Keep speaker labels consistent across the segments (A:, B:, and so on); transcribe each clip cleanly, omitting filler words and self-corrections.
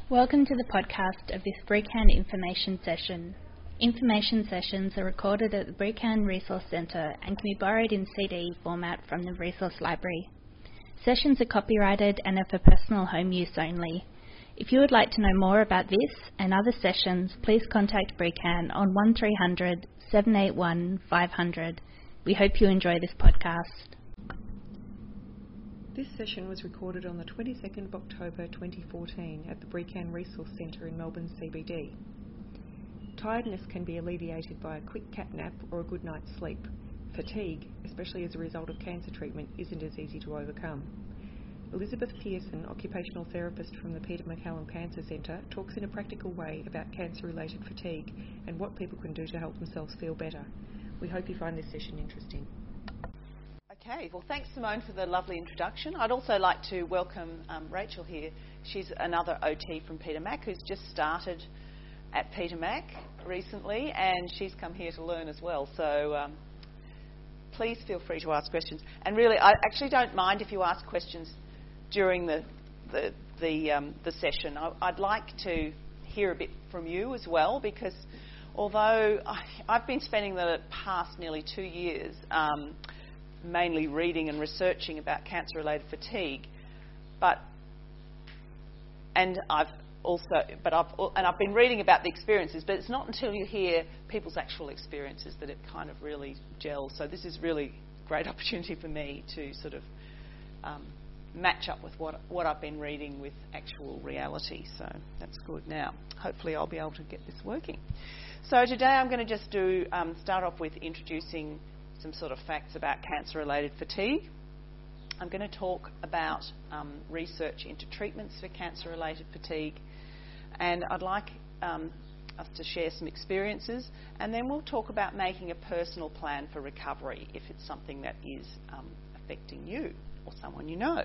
A: Welcome to the podcast of this BRICAN information session. Information sessions are recorded at the BRICAN Resource Centre and can be borrowed in CD format from the Resource Library. Sessions are copyrighted and are for personal home use only. If you would like to know more about this and other sessions, please contact BRICAN on 1300 781 500. We hope you enjoy this podcast.
B: This session was recorded on the 22nd of October 2014 at the BRICAN Resource Centre in Melbourne CBD. Tiredness can be alleviated by a quick cat nap or a good night's sleep. Fatigue, especially as a result of cancer treatment, isn't as easy to overcome. Elizabeth Pearson, occupational therapist from the Peter MacCallum Cancer Centre, talks in a practical way about cancer-related fatigue and what people can do to help themselves feel better. We hope you find this session interesting.
C: Okay, well thanks Simone for the lovely introduction. I'd also like to welcome Rachel here. She's another OT from Peter Mac who's just started at Peter Mac recently, and she's come here to learn as well. So please feel free to ask questions. And really, I actually don't mind if you ask questions during the session. I'd like to hear a bit from you as well, because although I've been spending the past nearly 2 years mainly reading and researching about cancer-related fatigue, I've been reading about the experiences, but it's not until you hear people's actual experiences that it kind of really gels. So this is really a great opportunity for me to sort of match up with what I've been reading with actual reality. So that's good. Now, hopefully I'll be able to get this working. So today I'm going to just start off with introducing some sort of facts about cancer-related fatigue. I'm going to talk about research into treatments for cancer-related fatigue, and I'd like us to share some experiences, and then we'll talk about making a personal plan for recovery if it's something that is affecting you or someone you know.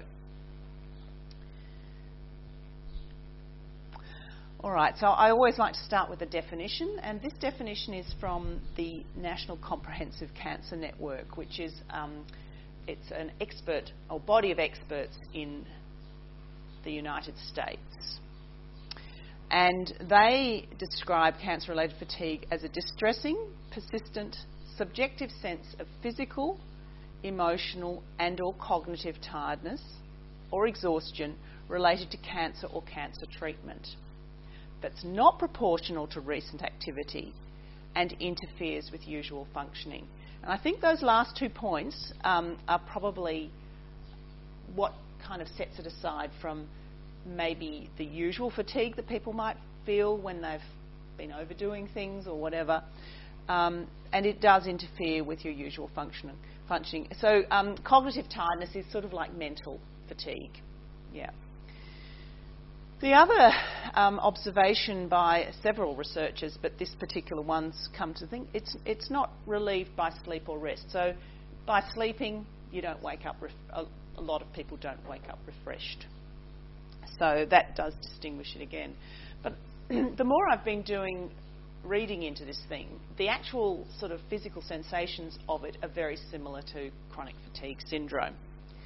C: All right, so I always like to start with a definition, and this definition is from the National Comprehensive Cancer Network, which is it's an expert or body of experts in the United States. And they describe cancer-related fatigue as a distressing, persistent, subjective sense of physical, emotional and or cognitive tiredness or exhaustion related to cancer or cancer treatment that's not proportional to recent activity and interferes with usual functioning. And I think those last 2 points are probably what kind of sets it aside from maybe the usual fatigue that people might feel when they've been overdoing things or whatever. And it does interfere with your usual functioning. So cognitive tiredness is sort of like mental fatigue. Yeah. The other observation by several researchers, but this particular one's come to think, it's not relieved by sleep or rest. So by sleeping, you don't wake up, a lot of people don't wake up refreshed. So that does distinguish it again. But the more I've been reading into this thing, the actual sort of physical sensations of it are very similar to chronic fatigue syndrome.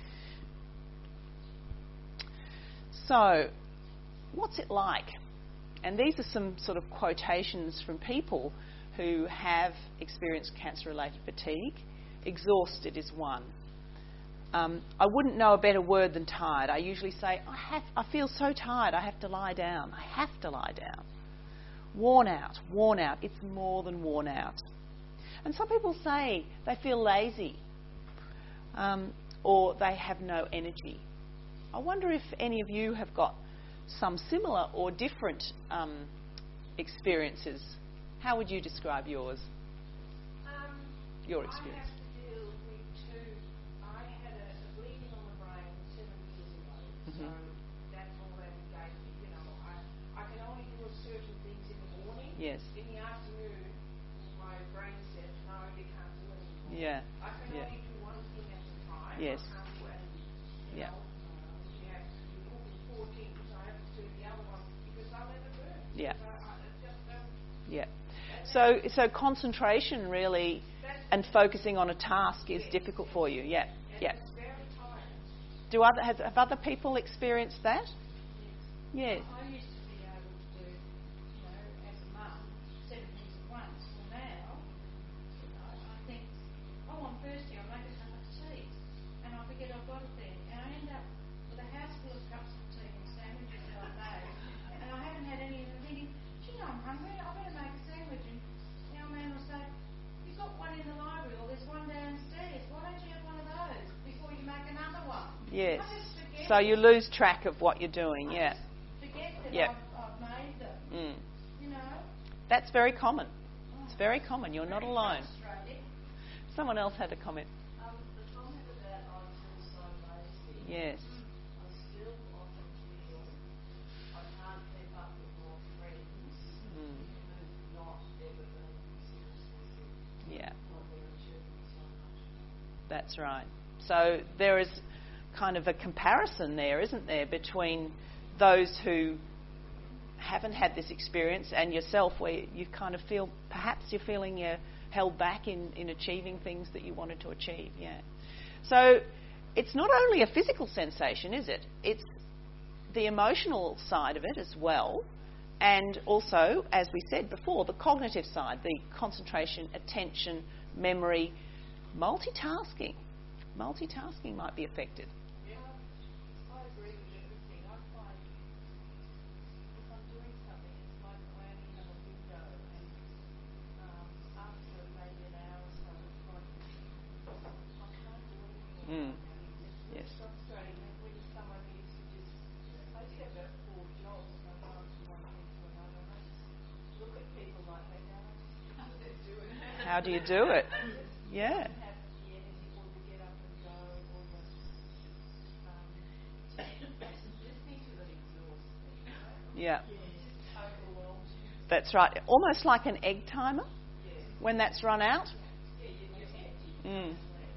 C: So what's it like? And these are some sort of quotations from people who have experienced cancer-related fatigue. Exhausted is one. I wouldn't know a better word than tired. I usually say, I feel so tired, I have to lie down. I have to lie down. Worn out. It's more than worn out. And some people say they feel lazy or they have no energy. I wonder if any of you have got some similar or different experiences. How would you describe yours? Your experience.
D: I have to deal with two. I had a bleeding on the brain 7 years ago, so that's all that gave me. I can only do certain things in the morning.
C: Yes.
D: In the afternoon, my brain says, no, you can't do it anymore.
C: Yeah.
D: I can only do one thing at a time.
C: Yes.
D: I can't do anything.
C: Yeah.
D: You're cooking 4 things, I have to do the other one because I'll let it burn.
C: Yeah.
D: I just don't.
C: Yeah. So concentration really and focusing on a task is difficult for you. Yeah. Yeah.
D: It's very tiring.
C: Have other people experienced that?
D: Yes.
C: Yes.
D: I used to be a got it then. And I end up with a house full of cups of tea and sandwiches like that. And I haven't had any, and I'm thinking, gee, I'm hungry, I better make a sandwich. And the old man will say, you've got one in the library, or there's one downstairs. Why don't you have one of those before you make another one?
C: Yes.
D: I just forget.
C: So you lose track of what you're doing,
D: I
C: yeah.
D: just forget that
C: Yep.
D: I've made them. You know?
C: That's very common. It's very common. You're not alone.
D: Frustrating.
C: Someone else had a comment.
E: The comment about I feel so lazy.
C: Yes.
E: I still often feel I can't keep up with my friends who've not ever been seriously sick.
C: Yeah,
E: Or they're achieving so much.
C: that's right. So there is kind of a comparison there, isn't there, between those who haven't had this experience and yourself, where you kind of feel, perhaps you're feeling you're held back in achieving things that you wanted to achieve. Yeah. So it's not only a physical sensation, is it? It's the emotional side of it as well, and also, as we said before, the cognitive side, the concentration, attention, memory, multitasking. Multitasking might be affected.
E: Yeah, I agree with everything. I find if I'm doing something, it's like I only have a window, and after maybe an hour or so, it's like I can't do anything. It's
C: Yes.
E: frustrating when someone needs to just. I did have about 4 jobs, and I go from one thing to another, and I just look at people like they go, how do they do it?
C: How do you do it? Yeah.
E: Have the energy or to get up and go or the listening to them exhausts me.
C: Yeah.
E: Just overwhelms you.
C: That's right. Almost like an egg timer
E: Yeah.
C: when that's run out.
E: Yeah, you're empty.
C: Mm.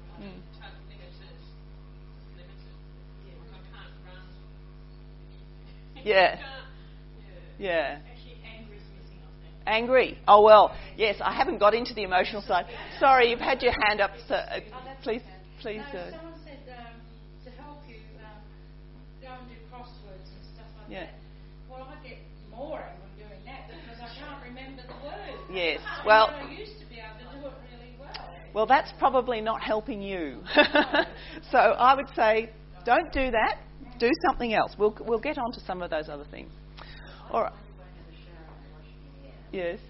C: Yeah. Yeah. Angry. Oh, well, yes, I haven't got into the emotional side. Sorry, you've had your hand up. So, please.
D: No, someone said to help you go and do crosswords and stuff like
C: Yeah.
D: that. Well, I get more angry doing that because I can't remember the words.
C: Yes,
D: And
C: well-
D: yet I used to be able to do it really well.
C: Well, that's probably not helping you. So I would say, don't do that. Do something else. We'll get on to some of those other things. All right. Yes.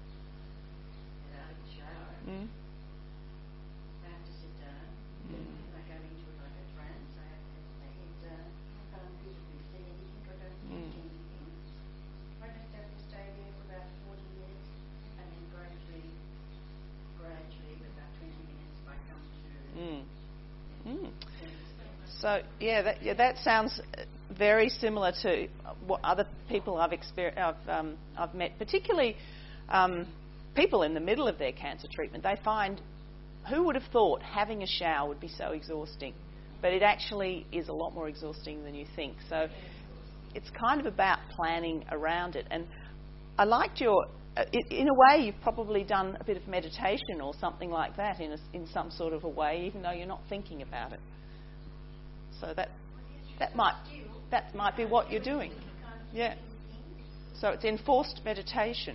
C: Mm.
E: I have to sit down. I go into like a trance. I have to my head down. I can't physically see anything. I don't think anything. I just have to stay there for about 40 minutes, and then gradually, with about 20 minutes, I come to.
C: So that sounds very similar to what other people I've met, particularly people in the middle of their cancer treatment. They find, who would have thought having a shower would be so exhausting? But it actually is a lot more exhausting than you think. So it's kind of about planning around it. And I liked your, in a way, you've probably done a bit of meditation or something like that in some sort of a way, even though you're not thinking about it. So that might be what you're doing. Yeah. So it's enforced meditation.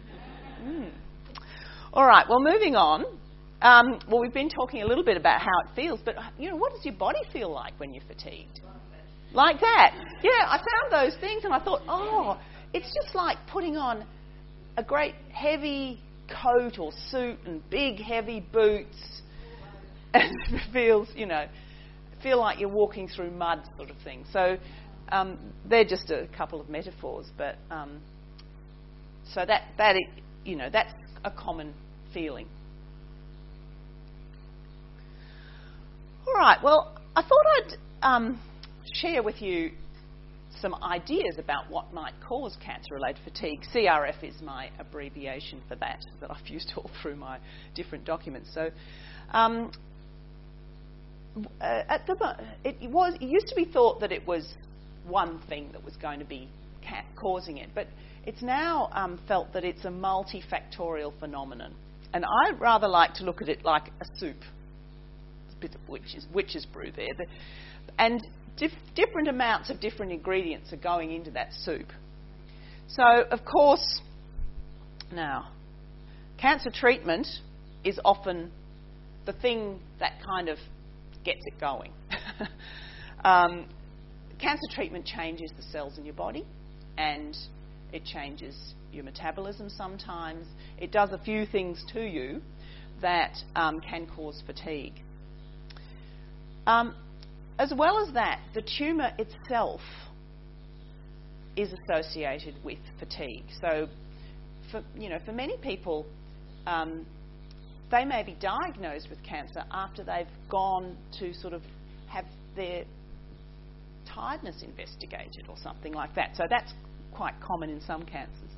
C: All right. Well, moving on. Well, we've been talking a little bit about how it feels, but what does your body feel like when you're fatigued? Like that. Yeah. I found those things, and I thought, it's just like putting on a great heavy coat or suit and big heavy boots, and it feels, feel like you're walking through mud, sort of thing. So they're just a couple of metaphors, but so that's a common feeling. All right. Well, I thought I'd share with you some ideas about what might cause cancer-related fatigue. CRF is my abbreviation for that I've used all through my different documents. So. It used to be thought that it was one thing that was going to be causing it, but it's now felt that it's a multifactorial phenomenon. And I rather like to look at it like a soup. It's a bit of witch's brew there. And different amounts of different ingredients are going into that soup. So, of course, now, cancer treatment is often the thing that kind of gets it going. Cancer treatment changes the cells in your body, and it changes your metabolism sometimes. It does a few things to you that can cause fatigue. As well as that, the tumour itself is associated with fatigue. So, for many people, they may be diagnosed with cancer after they've gone to sort of have their tiredness investigated or something like that. So that's quite common in some cancers.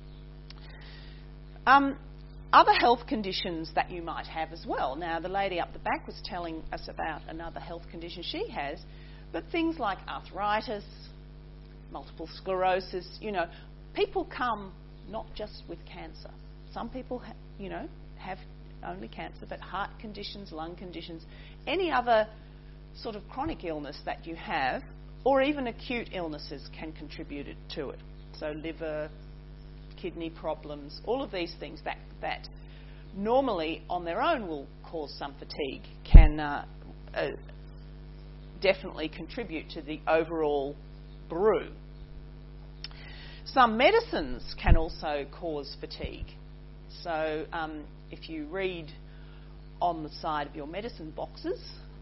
C: Other health conditions that you might have as well. Now, the lady up the back was telling us about another health condition she has, but things like arthritis, multiple sclerosis, people come not just with cancer. Some people, have only cancer, but heart conditions, lung conditions, any other sort of chronic illness that you have, or even acute illnesses can contribute to it. So liver, kidney problems, all of these things that normally on their own will cause some fatigue can definitely contribute to the overall brew. Some medicines can also cause fatigue. So if you read on the side of your medicine boxes,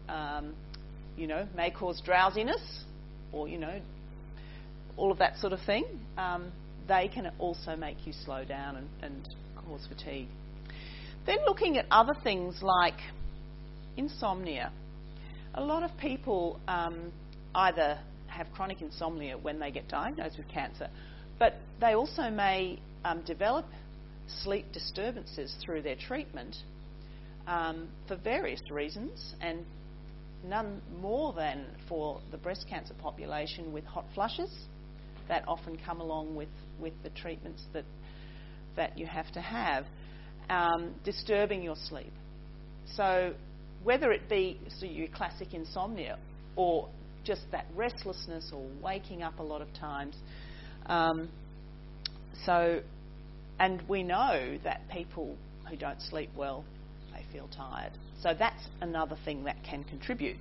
C: may cause drowsiness or, all of that sort of thing. They can also make you slow down and cause fatigue. Then looking at other things like insomnia. A lot of people either have chronic insomnia when they get diagnosed with cancer, but they also may develop sleep disturbances through their treatment for various reasons, and none more than for the breast cancer population with hot flushes that often come along with the treatments that you have to have, disturbing your sleep. So whether it be your classic insomnia or just that restlessness or waking up a lot of times. And we know that people who don't sleep well, they feel tired. So that's another thing that can contribute.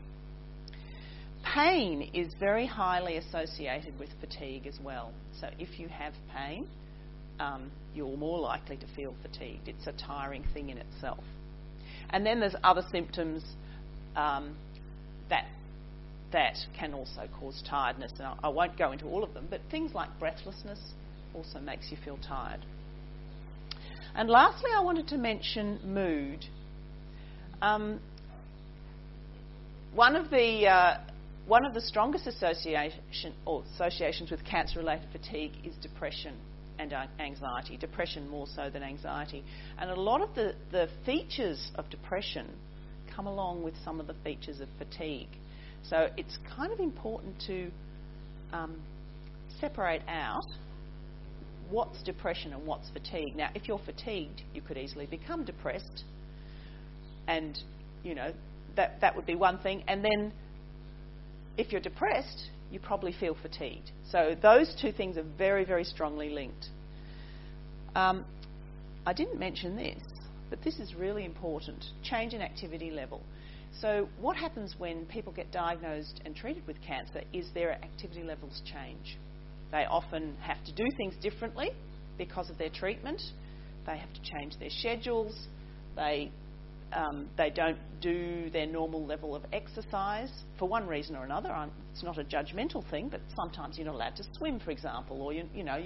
C: Pain is very highly associated with fatigue as well. So if you have pain, you're more likely to feel fatigued. It's a tiring thing in itself. And then there's other symptoms that can also cause tiredness. And I won't go into all of them, but things like breathlessness also makes you feel tired. And lastly, I wanted to mention mood. One of the strongest associations with cancer-related fatigue is depression and anxiety. Depression more so than anxiety. And a lot of the features of depression come along with some of the features of fatigue. So it's kind of important to separate out what's depression and what's fatigue. Now, if you're fatigued, you could easily become depressed, and that would be one thing. And then if you're depressed, you probably feel fatigued. So those two things are very, very strongly linked. I didn't mention this, but this is really important. Change in activity level. So what happens when people get diagnosed and treated with cancer is their activity levels change. They often have to do things differently because of their treatment. They have to change their schedules. They don't do their normal level of exercise for one reason or another. It's not a judgmental thing, but sometimes you're not allowed to swim, for example, or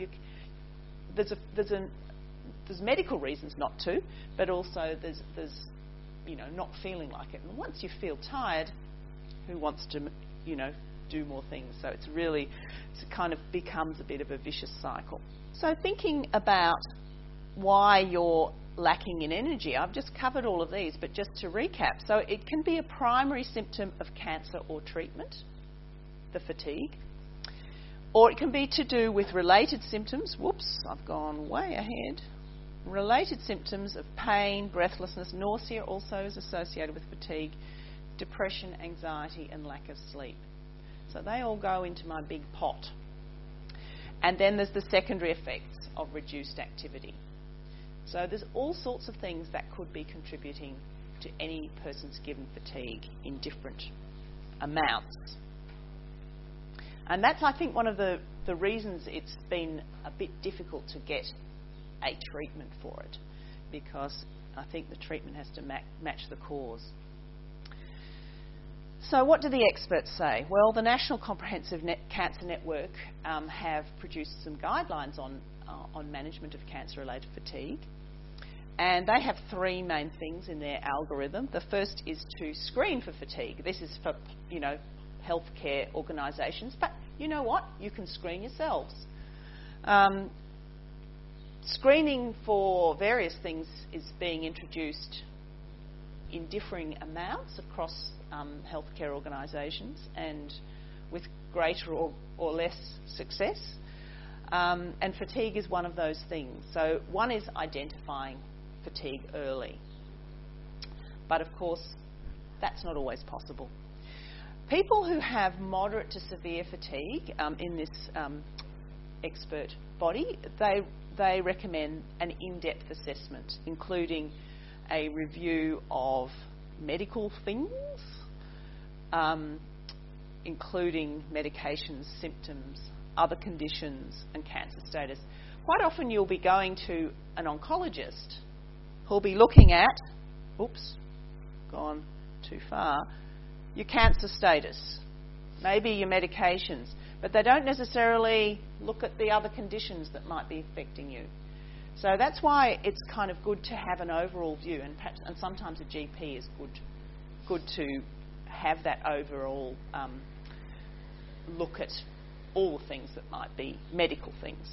C: there's medical reasons not to, but also there's not feeling like it. And once you feel tired, who wants to do more things? So it kind of becomes a bit of a vicious cycle. So thinking about why you're lacking in energy, I've just covered all of these, but just to recap. So it can be a primary symptom of cancer or treatment, the fatigue, or it can be to do with related symptoms. Whoops, I've gone way ahead. Related symptoms of pain, breathlessness, nausea also is associated with fatigue, depression, anxiety, and lack of sleep. So they all go into my big pot. And then there's the secondary effects of reduced activity. So there's all sorts of things that could be contributing to any person's given fatigue in different amounts. And that's, I think, one of the reasons it's been a bit difficult to get a treatment for it, because I think the treatment has to match the cause. So what do the experts say? Well, the National Comprehensive Cancer Network have produced some guidelines on management of cancer-related fatigue. And they have three main things in their algorithm. The first is to screen for fatigue. This is for, healthcare organisations. But you know what? You can screen yourselves. Screening for various things is being introduced in differing amounts across healthcare organisations and with greater or less success. And fatigue is one of those things. So one is identifying fatigue early. But of course, that's not always possible. People who have moderate to severe fatigue in this expert body, they recommend an in-depth assessment, including a review of medical things, including medications, symptoms, other conditions and cancer status. Quite often you'll be going to an oncologist who'll be looking at, gone too far, your cancer status, maybe your medications, but they don't necessarily look at the other conditions that might be affecting you. So that's why it's kind of good to have an overall view, and sometimes a GP is good to have that overall look at all the things that might be medical things.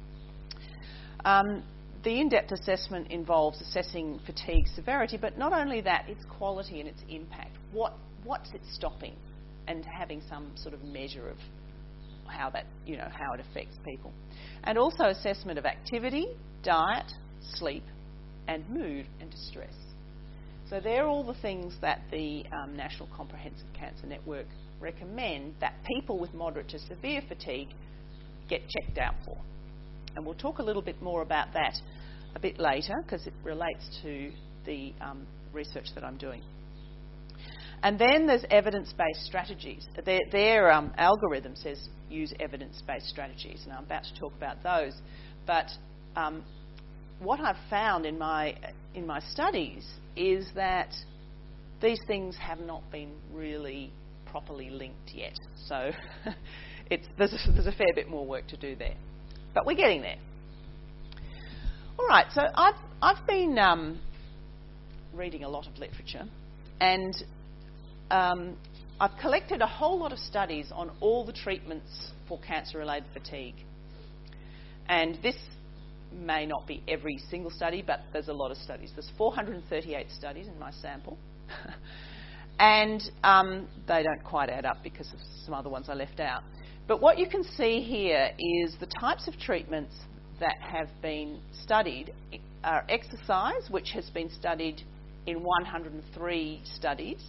C: The in-depth assessment involves assessing fatigue severity, but not only that, its quality and its impact. What's it stopping, and having some sort of measure of how that, how it affects people. And also assessment of activity, diet, sleep, and mood and distress. So they're all the things that the National Comprehensive Cancer Network recommend that people with moderate to severe fatigue get checked out for. And we'll talk a little bit more about that a bit later, because it relates to the research that I'm doing. And then there's evidence-based strategies. Their algorithm says use evidence-based strategies, and I'm about to talk about those. But what I've found in my studies is that these things have not been really properly linked yet. So there's a fair bit more work to do there. But we're getting there. All right, so I've been reading a lot of literature, and I've collected a whole lot of studies on all the treatments for cancer-related fatigue. And this may not be every single study, but there's a lot of studies. There's 438 studies in my sample. And they don't quite add up because of some other ones I left out. But what you can see here is the types of treatments that have been studied are exercise, which has been studied in 103 studies.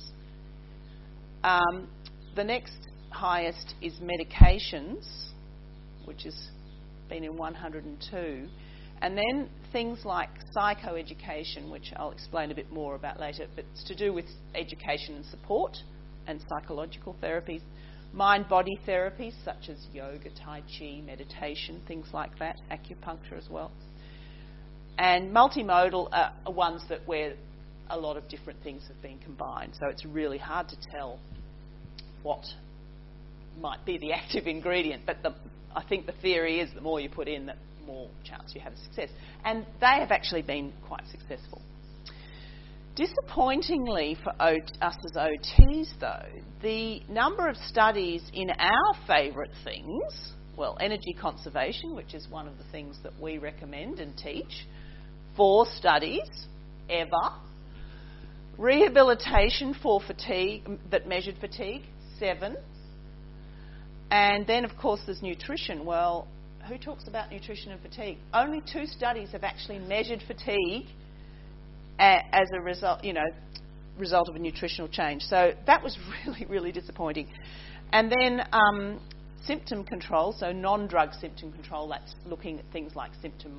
C: The next highest is medications, which has been in 102. And then things like psychoeducation, which I'll explain a bit more about later, but it's to do with education and support and psychological therapies. Mind-body therapies such as yoga, tai chi, meditation, things like that, acupuncture as well. And multimodal are ones where a lot of different things have been combined. So it's really hard to tell what might be the active ingredient. But I think the theory is the more you put in, the more chance you have of success. And they have actually been quite successful. Disappointingly for us as OTs, though, the number of studies in our favourite things, well, energy conservation, which is one of the things that we recommend and teach, 4 studies ever. Rehabilitation for fatigue, that measured fatigue, 7. And then, of course, there's nutrition. Well, who talks about nutrition and fatigue? Only 2 studies have actually measured fatigue as a result, result of a nutritional change. So that was really, really disappointing. And then symptom control, so non-drug symptom control, that's looking at things like symptom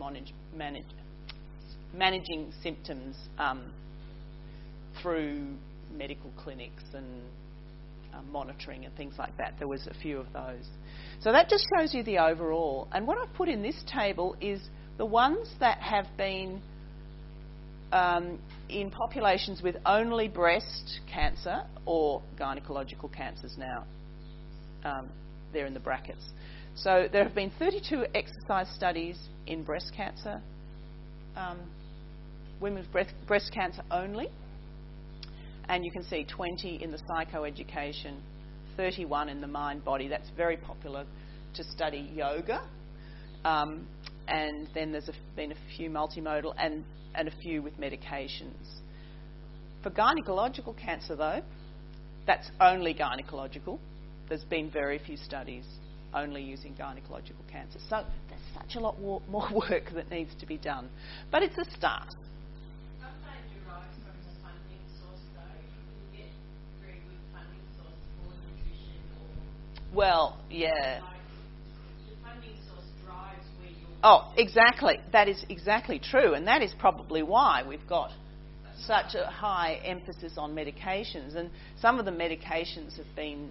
C: managing symptoms through medical clinics and monitoring and things like that. There was a few of those. So that just shows you the overall. And what I've put in this table is the ones that have been in populations with only breast cancer or gynecological cancers now. They're in the brackets. So there have been 32 exercise studies in breast cancer, women with breast cancer only. And you can see 20 in the psychoeducation, 31 in the mind-body. That's very popular to study yoga. And then there's been a few multimodal and a few with medications. For gynecological cancer, though, that's only gynecological. There's been very few studies only using gynecological cancer. So there's such a lot more work that needs to be done. But it's a start.
D: Some of that derives from the funding source, though. You can get very good funding source for nutrition or...
C: Well, yeah.
D: Like, the funding source drives where you're...
C: Oh, exactly. That is exactly true. And that is probably why we've got such a high emphasis on medications. And some of the medications have been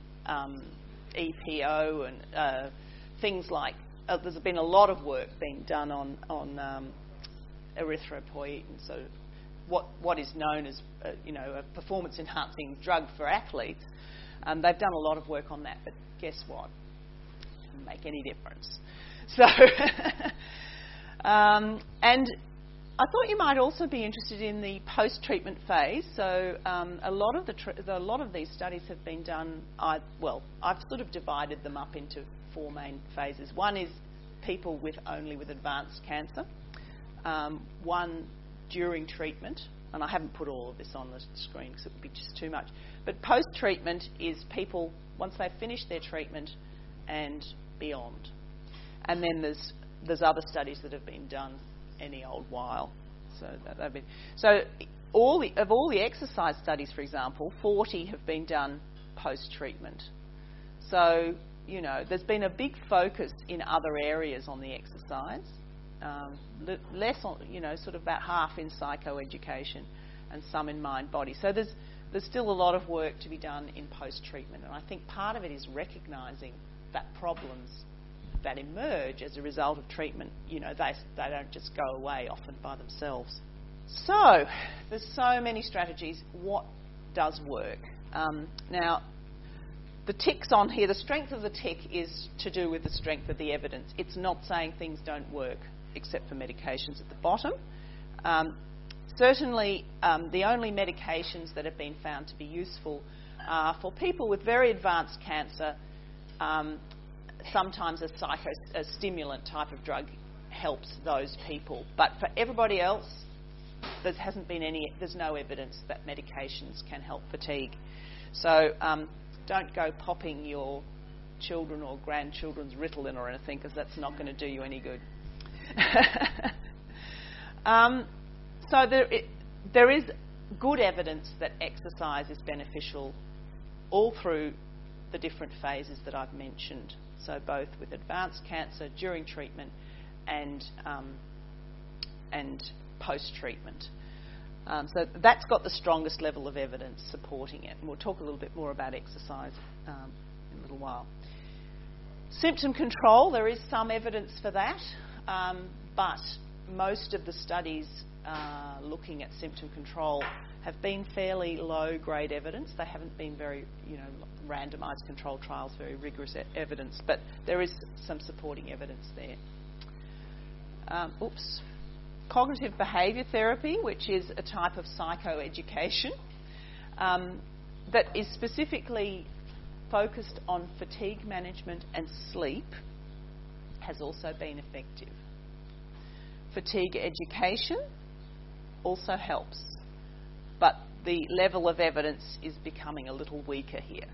C: EPO and things like... there's been a lot of work being done on erythropoietin, so what is known as a performance-enhancing drug for athletes. They've done a lot of work on that, but guess what? It doesn't make any difference. So, and I thought you might also be interested in the post-treatment phase. So a lot of these studies have been done. I've sort of divided them up into 4 main phases. One is people with advanced cancer. One during treatment, and I haven't put all of this on the screen because it would be just too much. But post-treatment is people once they've finished their treatment and beyond. And then there's other studies that have been done any old while. So all the exercise studies, for example, 40 have been done post-treatment. So there's been a big focus in other areas on the exercise, less on sort of about half in psychoeducation and some in mind-body. So there's still a lot of work to be done in post-treatment, and I think part of it is recognising that problems that emerge as a result of treatment, they don't just go away often by themselves. So there's so many strategies. What does work? Now, the ticks on here, the strength of the tick is to do with the strength of the evidence. It's not saying things don't work, except for medications at the bottom. Certainly, the only medications that have been found to be useful are for people with very advanced cancer. Sometimes a stimulant type of drug helps those people. But for everybody else, there's no evidence that medications can help fatigue. So don't go popping your children or grandchildren's Ritalin or anything, because that's not going to do you any good. So there is good evidence that exercise is beneficial all through the different phases that I've mentioned. So both with advanced cancer, during treatment, and post-treatment. So that's got the strongest level of evidence supporting it. And we'll talk a little bit more about exercise in a little while. Symptom control, there is some evidence for that, but most of the studies looking at symptom control have been fairly low-grade evidence. They haven't been very, randomised control trials, very rigorous evidence, but there is some supporting evidence there. Cognitive behaviour therapy, which is a type of psychoeducation that is specifically focused on fatigue management and sleep, has also been effective. Fatigue education also helps, but the level of evidence is becoming a little weaker here.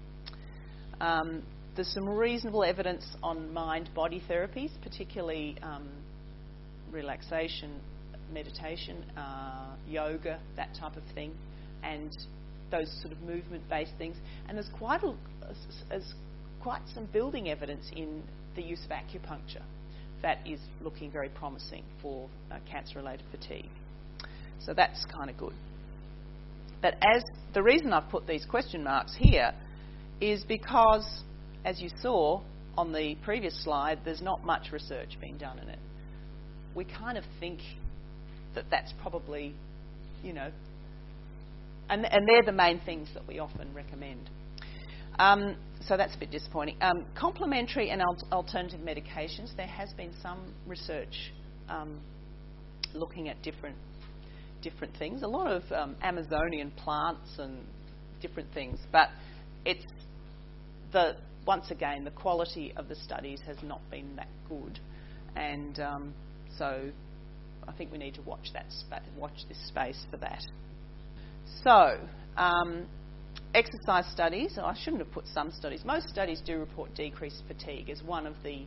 C: There's some reasonable evidence on mind-body therapies, particularly relaxation, meditation, yoga, that type of thing, and those sort of movement-based things. And there's quite some building evidence in the use of acupuncture that is looking very promising for cancer-related fatigue. So that's kind of good. But as the reason I've put these question marks here is because, as you saw on the previous slide, there's not much research being done in it. We kind of think that that's probably, you know, and they're the main things that we often recommend. So that's a bit disappointing. Complementary and alternative medications. There has been some research looking at different things. A lot of Amazonian plants and different things, but it's once again the quality of the studies has not been that good, and so I think we need to watch this space for that. So. Exercise studies, I shouldn't have put some studies. Most studies do report decreased fatigue as one of the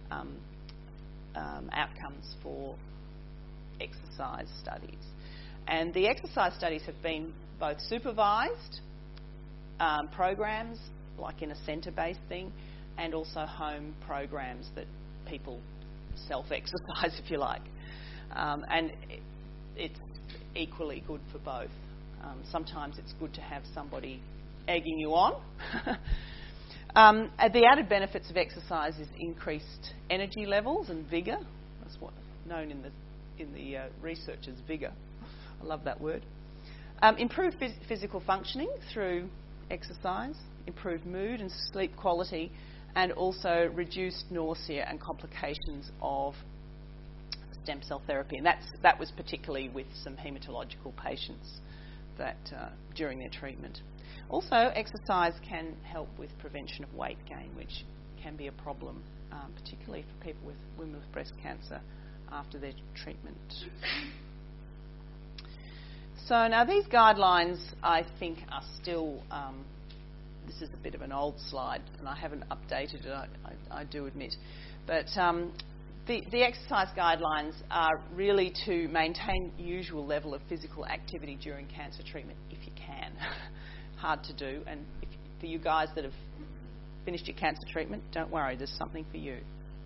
C: outcomes for exercise studies. And the exercise studies have been both supervised programs, like in a centre-based thing, and also home programs that people self-exercise, if you like. And it's equally good for both. Sometimes it's good to have somebody egging you on. The added benefits of exercise is increased energy levels and vigour. That's what's known in the research as vigour. I love that word. Improved physical functioning through exercise, improved mood and sleep quality, and also reduced nausea and complications of stem cell therapy. And that was particularly with some haematological patients that during their treatment. Also, exercise can help with prevention of weight gain, which can be a problem, particularly for people with women with breast cancer after their treatment. So now these guidelines, I think, are still. This is a bit of an old slide, and I haven't updated it. I do admit, but. The exercise guidelines are really to maintain usual level of physical activity during cancer treatment, if you can. Hard to do, and for you guys that have finished your cancer treatment, don't worry, there's something for you.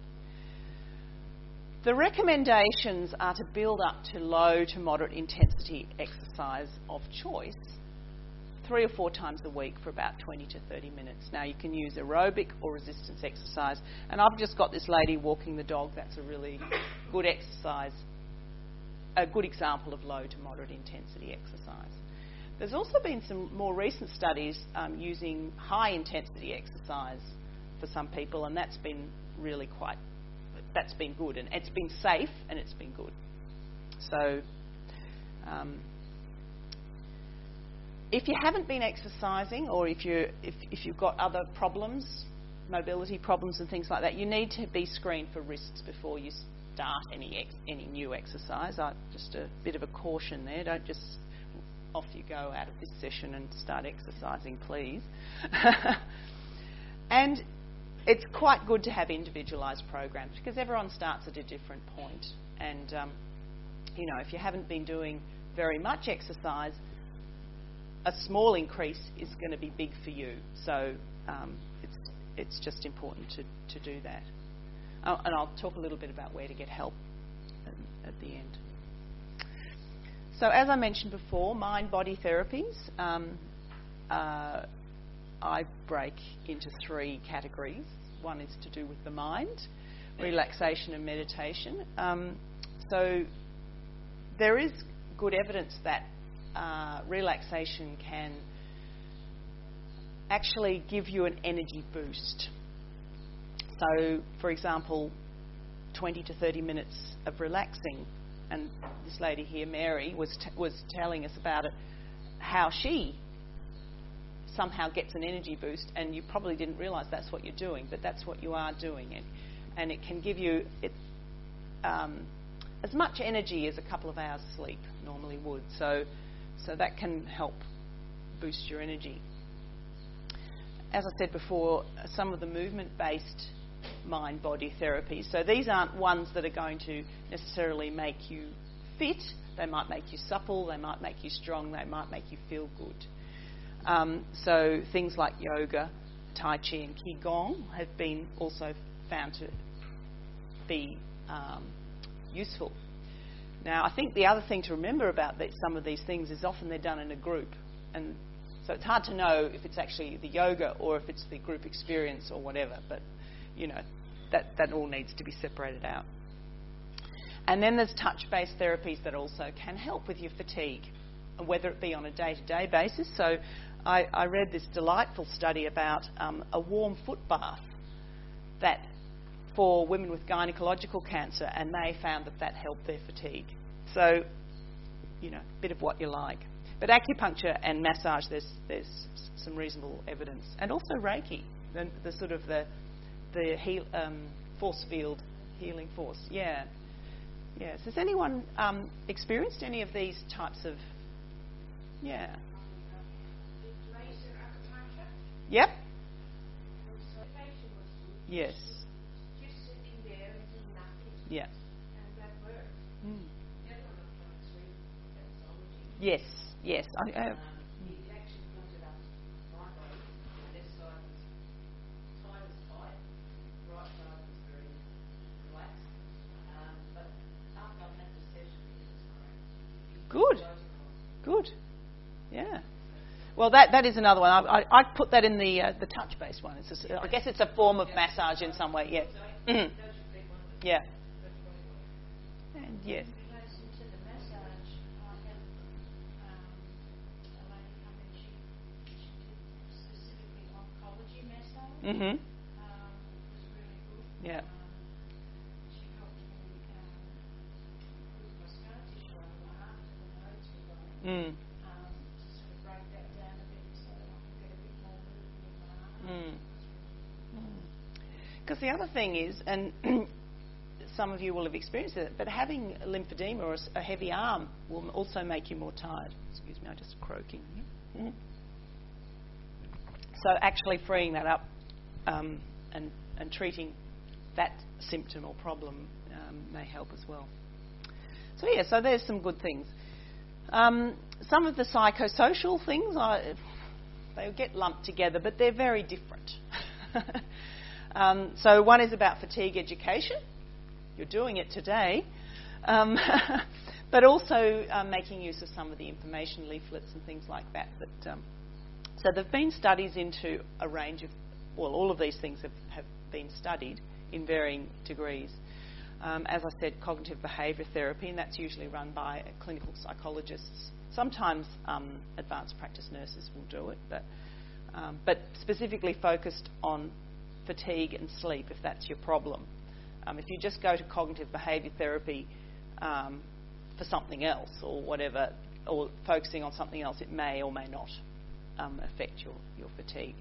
C: The recommendations are to build up to low to moderate intensity exercise of choice 3 or 4 times a week for about 20 to 30 minutes. Now, you can use aerobic or resistance exercise, and I've just got this lady walking the dog. That's a really good exercise, a good example of low to moderate intensity exercise. There's also been some more recent studies using high intensity exercise for some people, and that's been good, and it's been safe and it's been good. So if you haven't been exercising, or if you've got other problems, mobility problems and things like that, you need to be screened for risks before you start any new exercise. Just a bit of a caution there. Don't just off you go out of this session and start exercising, please. And it's quite good to have individualised programs because everyone starts at a different point. And if you haven't been doing very much exercise, a small increase is going to be big for you. So it's just important to do that. And I'll talk a little bit about where to get help at the end. So as I mentioned before, mind-body therapies, I break into 3 categories. One is to do with the mind, relaxation and meditation. So there is good evidence that relaxation can actually give you an energy boost. So, for example, 20 to 30 minutes of relaxing, and this lady here, Mary, was telling us about it, how she somehow gets an energy boost, and you probably didn't realise that's what you're doing, but that's what you are doing, and it can give you as much energy as a couple of hours sleep normally would. So that can help boost your energy. As I said before, some of the movement-based mind-body therapies. So these aren't ones that are going to necessarily make you fit. They might make you supple, they might make you strong, they might make you feel good. So things like yoga, Tai Chi and Qigong have been also found to be useful. Now, I think the other thing to remember about some of these things is often they're done in a group, and So it's hard to know if it's actually the yoga or if it's the group experience or whatever, but, you know, that all needs to be separated out. And then there's touch-based therapies that also can help with your fatigue, whether it be on a day-to-day basis. So I read this delightful study about a warm foot bath that for women with gynecological cancer, and they found that helped their fatigue. So, you know, a bit of what you like. But acupuncture and massage, there's some reasonable evidence. And also Reiki, the sort of the force field, healing force. Yeah. Yes. Has anyone experienced any of these types of... Yeah.
D: Laser acupuncture.
C: Yep.
D: So the patient was
C: Yes.
D: just sitting there and doing nothing,
C: Yeah.
D: and that worked.
C: Mm.
D: The other one I can't sleep, that's
C: Yes. Yes.
D: It actually filtered up my body. The left side was tight as tight, the right side was very relaxed. But after I've had the session, it was great.
C: Good. Yeah. Well, that is another one. I'd put that in the touch-based one. I guess it's a form of massage in some way. Yeah. Mhm. Yeah. And yes.
D: In relation to the massage, I had a lady come in, she did specifically oncology massage.
C: Mhm.
D: It was really good.
C: Yeah.
D: She helped me with my scar tissue on my arm to the nodes were going.
C: Mm.
D: To sort of break that down a bit so that I could get a bit more movement in my arm.
C: Because the other thing is, and some of you will have experienced it, but having lymphedema or a heavy arm will also make you more tired. Excuse me, I'm just croaking. Mm. So actually freeing that up and treating that symptom or problem may help as well. So yeah, so there's some good things. Some of the psychosocial things, they get lumped together, but they're very different. So one is about fatigue education. You're doing it today. But also making use of some of the information leaflets and things like that. So there have been studies into a range of, well, all of these things have been studied in varying degrees. As I said, cognitive behaviour therapy, and that's usually run by clinical psychologists. Sometimes advanced practice nurses will do it, but specifically focused on fatigue and sleep, if that's your problem. If you just go to cognitive behaviour therapy for something else or whatever, or focusing on something else, it may or may not affect your fatigue.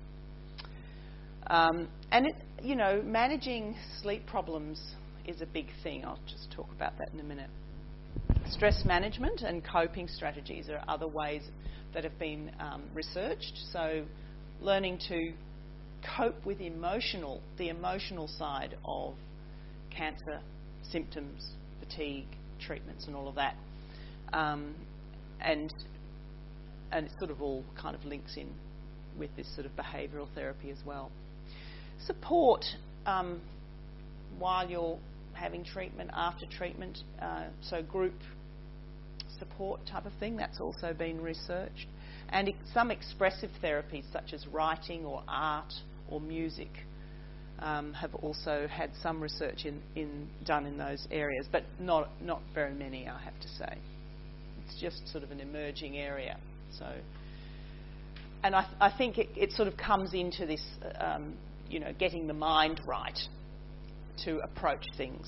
C: And managing sleep problems is a big thing. I'll just talk about that in a minute. Stress management and coping strategies are other ways that have been researched. So learning to cope with the emotional side of cancer symptoms, fatigue, treatments and all of that. And it sort of all kind of links in with this sort of behavioural therapy as well. Support while you're having treatment, after treatment, so group support type of thing, that's also been researched. And some expressive therapies such as writing or art or music have also had some research done in those areas, but not very many, I have to say. It's just sort of an emerging area. So, and I think it sort of comes into this, getting the mind right to approach things.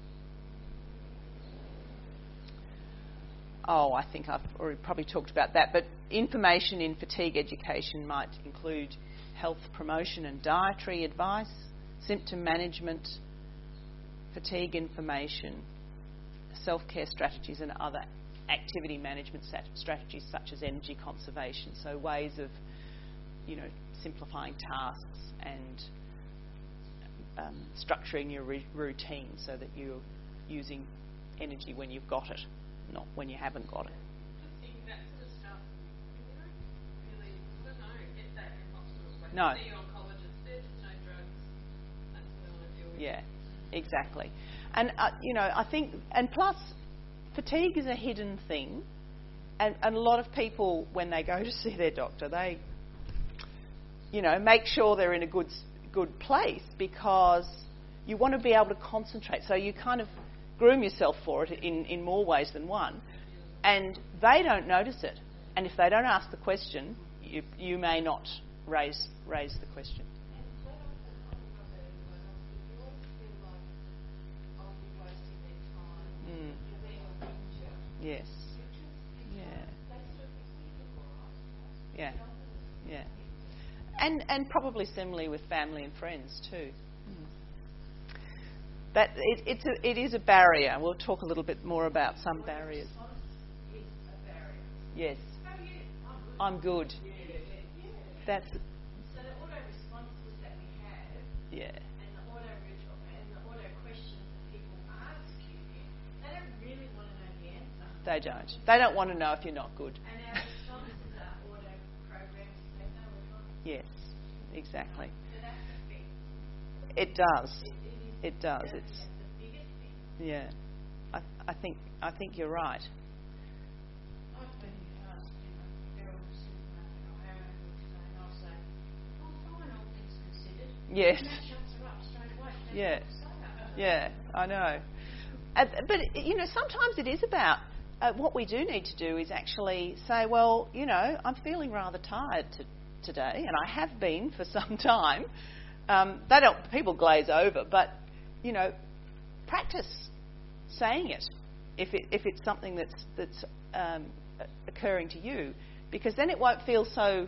C: I think I've already probably talked about that, but information in fatigue education might include health promotion and dietary advice, symptom management, fatigue information, self-care strategies and other activity management strategies such as energy conservation, so ways of, simplifying tasks and structuring your routine so that you're using energy when you've got it, not when you haven't got it.
F: Just seeing that sort of stuff, you don't really, get that in hospitals. Like
C: No.
F: See oncologists, there's just no drugs. That's what I want to deal with.
C: Yeah, exactly. And, I think, and plus, fatigue is a hidden thing. And a lot of people, when they go to see their doctor, they, make sure they're in a good place, because you want to be able to concentrate. So you kind of groom yourself for it in more ways than one. And they don't notice it. And if they don't ask the question, you may not raise the question. Yes. Yeah. Yeah. And probably similarly with family and friends too. That it is a barrier. We'll talk a little bit more about some barriers. Yes. I'm good. That's.
E: So the auto responses that we have,
C: Yeah.
E: and the auto questions that people ask you, they don't really want to know the answer.
C: They don't. They don't want to know if you're not good.
E: And our responses are auto programs to say, no, we're not.
C: Yes, exactly.
E: So that affects.
C: It does.
E: It
C: does.
E: That's
C: It's.
E: the biggest thing.
C: Yeah. I think you're right.
E: I've been asked in a girl supermarket or however and I'll say, oh, fine, all things considered.
C: Yes.
E: And that shuts her up straight away.
C: Yeah. Yeah, I know. But, sometimes it is about what we do need to do is actually say, well, I'm feeling rather tired today, and I have been for some time. People glaze over, but, practice saying it if it's something that's occurring to you, because then it won't feel so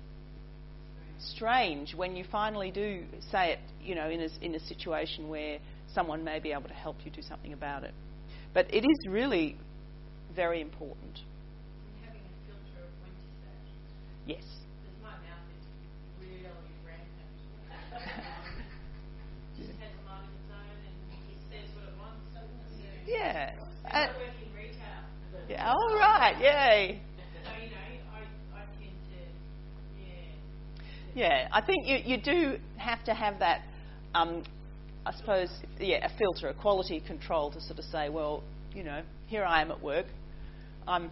C: strange when you finally do say it, in a situation where someone may be able to help you do something about it. But it is really very important.
E: And having a filter of when to say it.
C: Yes.
E: Because my mouth is really rampant. Just has a mind of its own and it says what it wants, doesn't it?
C: Yeah.
E: I work in retail.
C: Yeah. All right. Yay.
E: So, I tend to,
C: Yeah. I think you do have to have that, I suppose, a filter, a quality control to sort of say, well, here I am at work. I'm,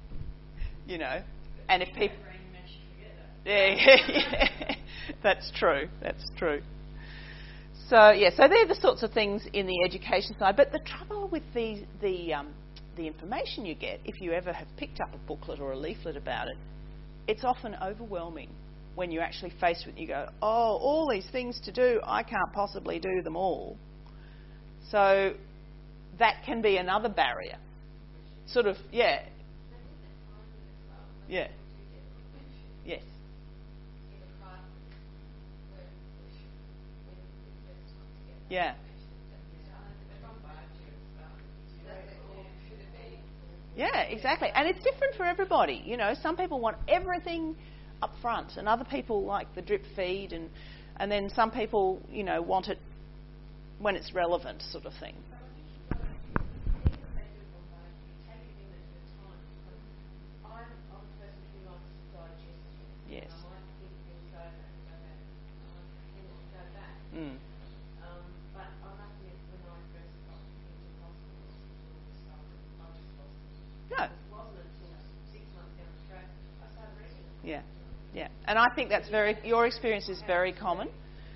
C: and if people...
E: brain mash together.
C: Yeah. That's true. So they're the sorts of things in the education side. But the trouble with the information you get, if you ever have picked up a booklet or a leaflet about it, it's often overwhelming when you're actually faced with it. You go, oh, all these things to do, I can't possibly do them all. So that can be another barrier. Sort of, yeah. Yeah. Yes. Yeah. Yeah, exactly. And it's different for everybody. Some people want everything up front, and other people like the drip feed, and then some people, want it when it's relevant, sort of thing. Yes. Mm.
E: But I must admit, when I first got into hospital, I just lost it.
C: No.
E: It wasn't until 6 months down the track I started reading it.
C: Yeah. Yeah. And I think that's your experience is very common.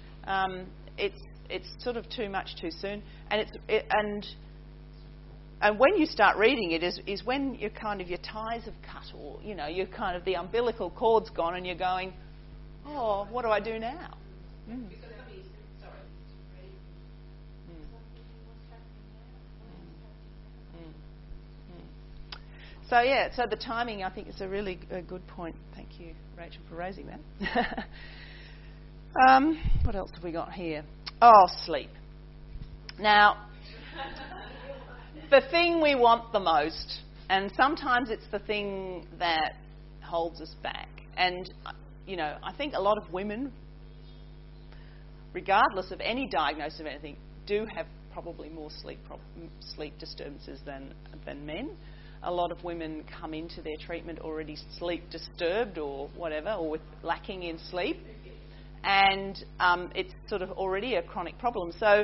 C: It's sort of too much too soon, and when you start reading it is when your ties have cut, or you're kind of the umbilical cord's gone, and you're going, oh, what do I do now? Mm. So the timing, I think, is a really good point. Thank you, Rachel, for raising that. What else have we got here? Oh, sleep. Now, the thing we want the most, and sometimes it's the thing that holds us back. And, I think a lot of women, regardless of any diagnosis of anything, do have probably more sleep disturbances than men. A lot of women come into their treatment already sleep disturbed or whatever, or with lacking in sleep. And it's sort of already a chronic problem. So,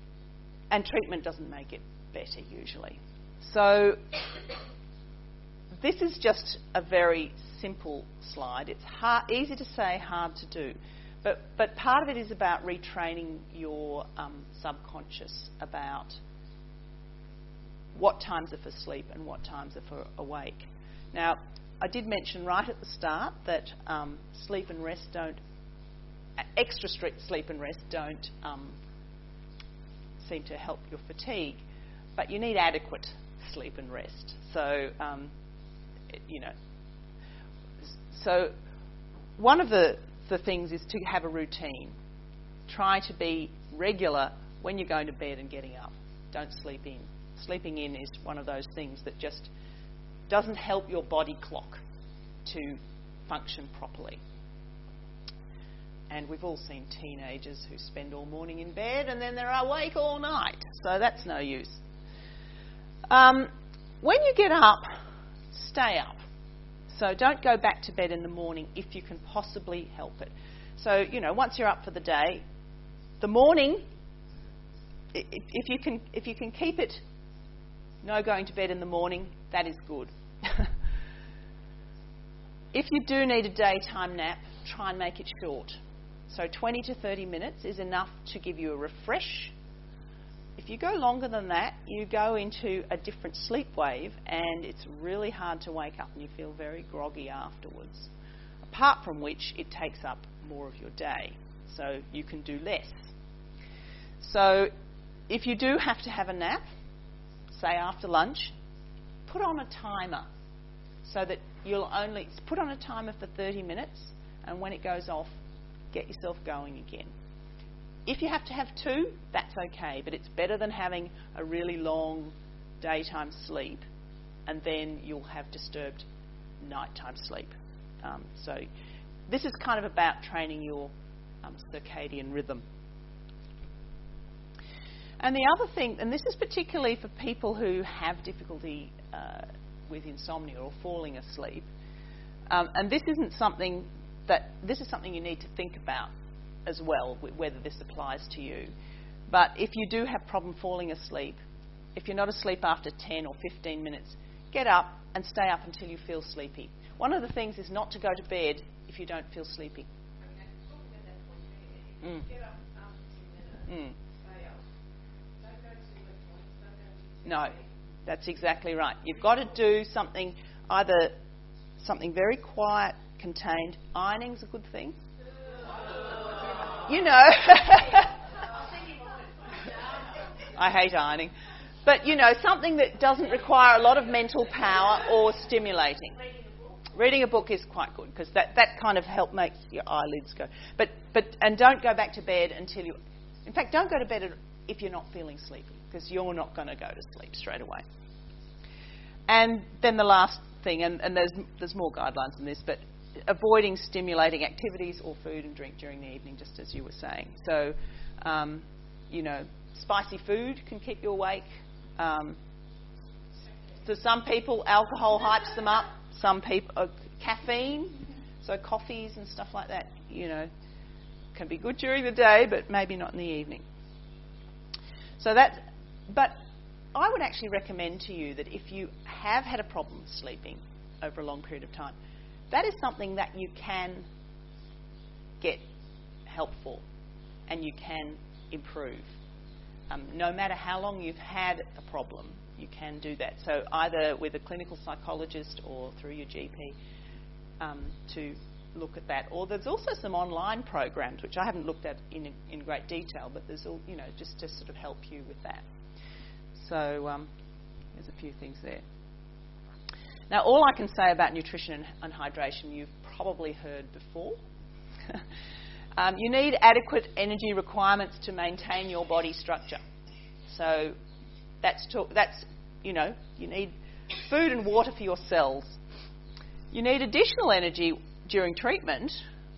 C: and treatment doesn't make it better usually. So this is just a very simple slide. It's easy to say, hard to do. But part of it is about retraining your subconscious about what times are for sleep and what times are for awake. Now, I did mention right at the start that sleep and rest don't, extra strict sleep and rest don't seem to help your fatigue, but you need adequate sleep and rest. So, so one of the things is to have a routine. Try to be regular when you're going to bed and getting up. Don't sleep in. Sleeping in is one of those things that just doesn't help your body clock to function properly. And we've all seen teenagers who spend all morning in bed and then they're awake all night. So that's no use. When you get up, stay up. So don't go back to bed in the morning if you can possibly help it. So, once you're up for the day, the morning, if you can keep it no going to bed in the morning, that is good. If you do need a daytime nap, try and make it short. So 20 to 30 minutes is enough to give you a refresh. If you go longer than that, you go into a different sleep wave and it's really hard to wake up and you feel very groggy afterwards. Apart from which, it takes up more of your day, so you can do less. So if you do have to have a nap, say after lunch, put on a timer so that you'll only put on a timer for 30 minutes, and when it goes off, get yourself going again. If you have to have 2, that's okay, but it's better than having a really long daytime sleep and then you'll have disturbed nighttime sleep. So this is kind of about training your circadian rhythm. And the other thing, and this is particularly for people who have difficulty with insomnia or falling asleep, and this is something you need to think about as well, whether this applies to you. But if you do have problem falling asleep, if you're not asleep after 10 or 15 minutes, get up and stay up until you feel sleepy. One of the things is not to go to bed if you don't feel sleepy.
F: Okay, talking at that point, really. Get up after 2 minutes, stay up. Don't go to electronics, don't go to
C: No, that's exactly right. You've got to do something, either something very quiet, contained. Ironing's a good thing. I hate ironing. But, something that doesn't require a lot of mental power or stimulating. Reading a book is quite good because that kind of help make your eyelids go. And don't go back to bed until you... In fact, don't go to bed if you're not feeling sleepy, because you're not going to go to sleep straight away. And then the last thing, and there's more guidelines than this, but avoiding stimulating activities or food and drink during the evening, just as you were saying. So, spicy food can keep you awake. So some people, alcohol hypes them up. Some people, caffeine, so coffees and stuff like that, can be good during the day, but maybe not in the evening. So but I would actually recommend to you that if you have had a problem sleeping over a long period of time, that is something that you can get help for and you can improve. No matter how long you've had a problem, you can do that. So either with a clinical psychologist or through your GP to look at that. Or there's also some online programs, which I haven't looked at in great detail, but there's all, just to sort of help you with that. So there's a few things there. Now, all I can say about nutrition and hydration you've probably heard before. You need adequate energy requirements to maintain your body structure. So you need food and water for your cells. You need additional energy during treatment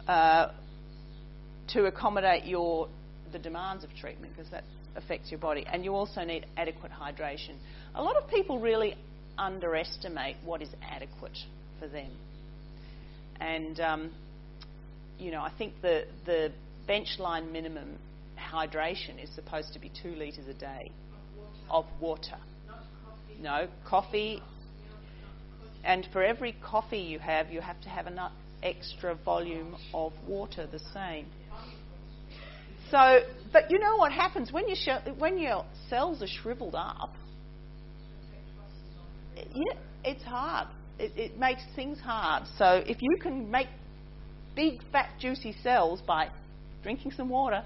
C: to accommodate the demands of treatment, because that affects your body. And you also need adequate hydration. A lot of people really underestimate what is adequate for them. And, I think the bench line minimum hydration is supposed to be 2 litres a day of water.
F: not coffee.
C: No, coffee. And for every coffee you have to have an extra volume of water the same. So, but you know what happens when your cells are shriveled up? It's hard. It makes things hard. So if you can make big, fat, juicy cells by drinking some water,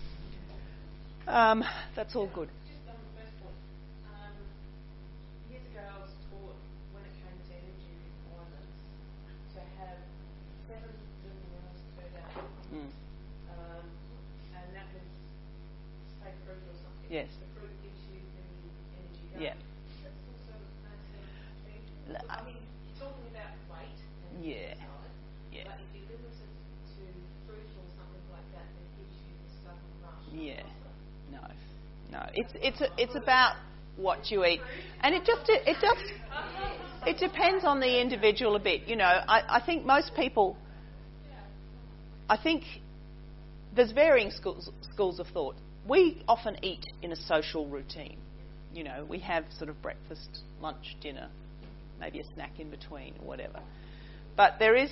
C: that's all good.
F: Just on the first point, years ago I was taught when it came to energy requirements to have 7 little meals per day. And that was, say, fruit or something.
C: Yes.
F: The fruit gives you the energy going.
C: Yeah.
F: That's still sort of I mean, you're talking about weight and
C: Yeah.
F: size,
C: Yeah.
F: but if you limit it to fruit or something like that, it gives you the sudden rush.
C: Yeah. No. It's about what you eat, and it depends on the individual a bit. You know, I think most people. I think there's varying schools of thought. We often eat in a social routine. You know, we have sort of breakfast, lunch, dinner, maybe a snack in between or whatever. But there is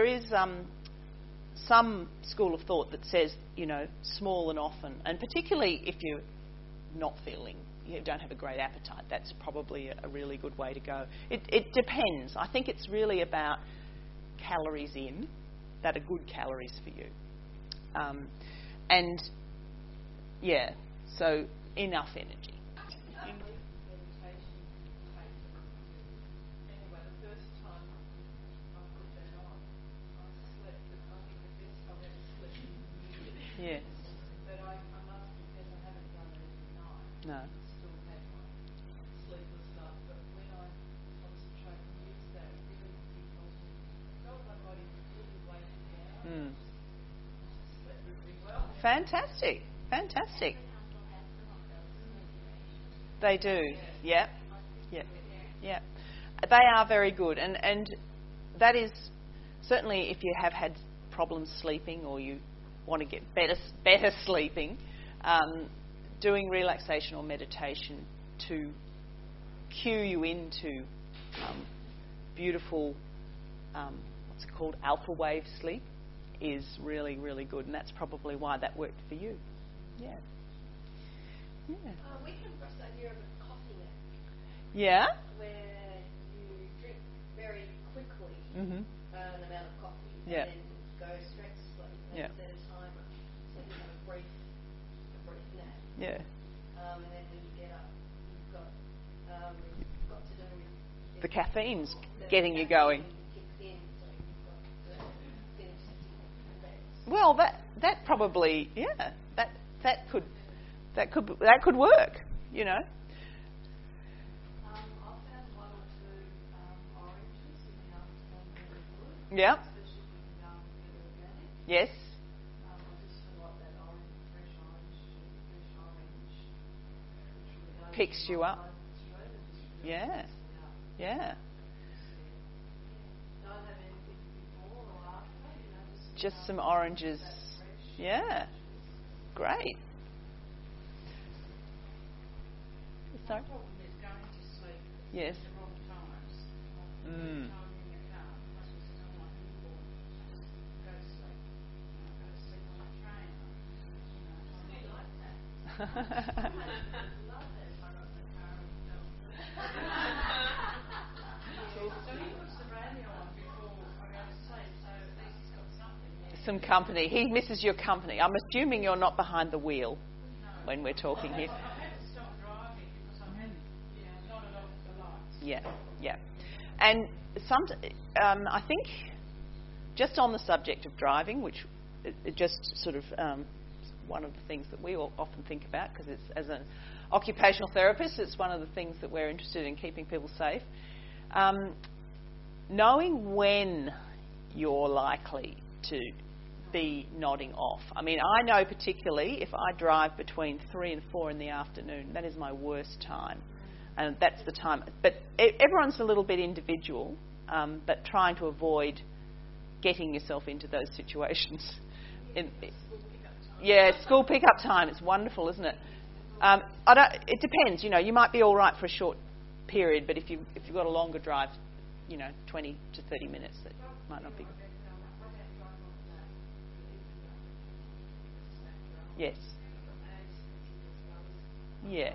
C: some school of thought that says, you know, small and often, and particularly if you're not feeling, you don't have a great appetite, that's probably a really good way to go. It depends. I think it's really about calories in that are good calories for you. And, yeah, so enough energy. Yes.
F: But I must confess I haven't done it every night.
C: No.
F: Still had my sleepless stuff, but when I concentrate and use that, it really because I felt my body really weighted down. Slept really well.
C: Fantastic. They do. Yeah. They are very good, and that is certainly if you have had problems sleeping or you want to get better sleeping, doing relaxation or meditation to cue you into beautiful, what's it called, alpha wave sleep is really, really good, and that's probably why that worked for you. Yeah.
F: We came across the idea of a coffee nap.
C: Yeah?
F: Where you drink very quickly
C: Mm-hmm.
F: an amount of coffee
C: Yeah.
F: and then go straight to sleep and
C: Yeah.
F: set a timer. So you have a brief nap.
C: Yeah.
F: And then when you get up, you've got to do with
C: The caffeine's getting you going.
F: kicks in, so you've got to finish the
C: Well, that probably, yeah, that could work, you know.
F: I've found 1 or 2 oranges in the afternoon really good.
C: Yeah.
F: Especially if you can get organic.
C: Yes.
F: I just feel like that fresh orange.
C: Picks you up. Yeah. Yeah.
F: Don't have anything before or after,
C: Just some oranges. Yeah. Great. Sorry?
D: The problem is going to sleep
C: Yes.
D: at the wrong times.
C: Mm.
D: Time in your car. I was just telling my people, go to sleep. Go to sleep on the train. You know, like that. I love that if I got in the car and so he puts the radio on before I go to sleep, so at least he's got something there.
C: Some company. He misses your company. I'm assuming you're not behind the wheel when we're talking here.
D: I had to stop driving because I had, not off the lights.
C: Yeah. And I think just on the subject of driving, which it just sort of one of the things that we all often think about, because it's as an occupational therapist, it's one of the things that we're interested in, keeping people safe. Knowing when you're likely to be nodding off. I mean, I know particularly if I drive between 3 and 4 in the afternoon, that is my worst time. And that's the time. But everyone's a little bit individual, but trying to avoid getting yourself into those situations. School pick-up time. It's wonderful, isn't it? It depends. You know, you might be all right for a short period, but if you've got a longer drive, 20 to 30 minutes that might not be good. Yes. Yeah.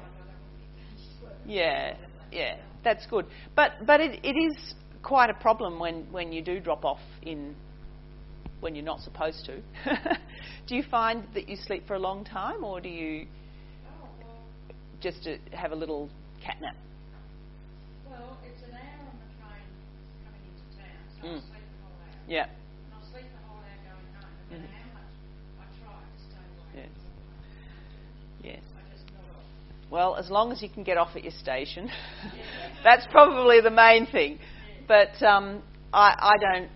C: Yeah. That's good. But it is quite a problem when you do drop off when you're not supposed to. Do you find that you sleep for a long time, or do you just have a little cat nap?
D: Well, it's an hour on the train coming into town, so I'll sleep the whole hour.
C: Yeah.
D: And I'll sleep the whole hour going home, no matter how much I try to stay awake.
C: Yes.
D: I just nod off.
C: Well, as long as you can get off at your station, that's probably the main thing. But I don't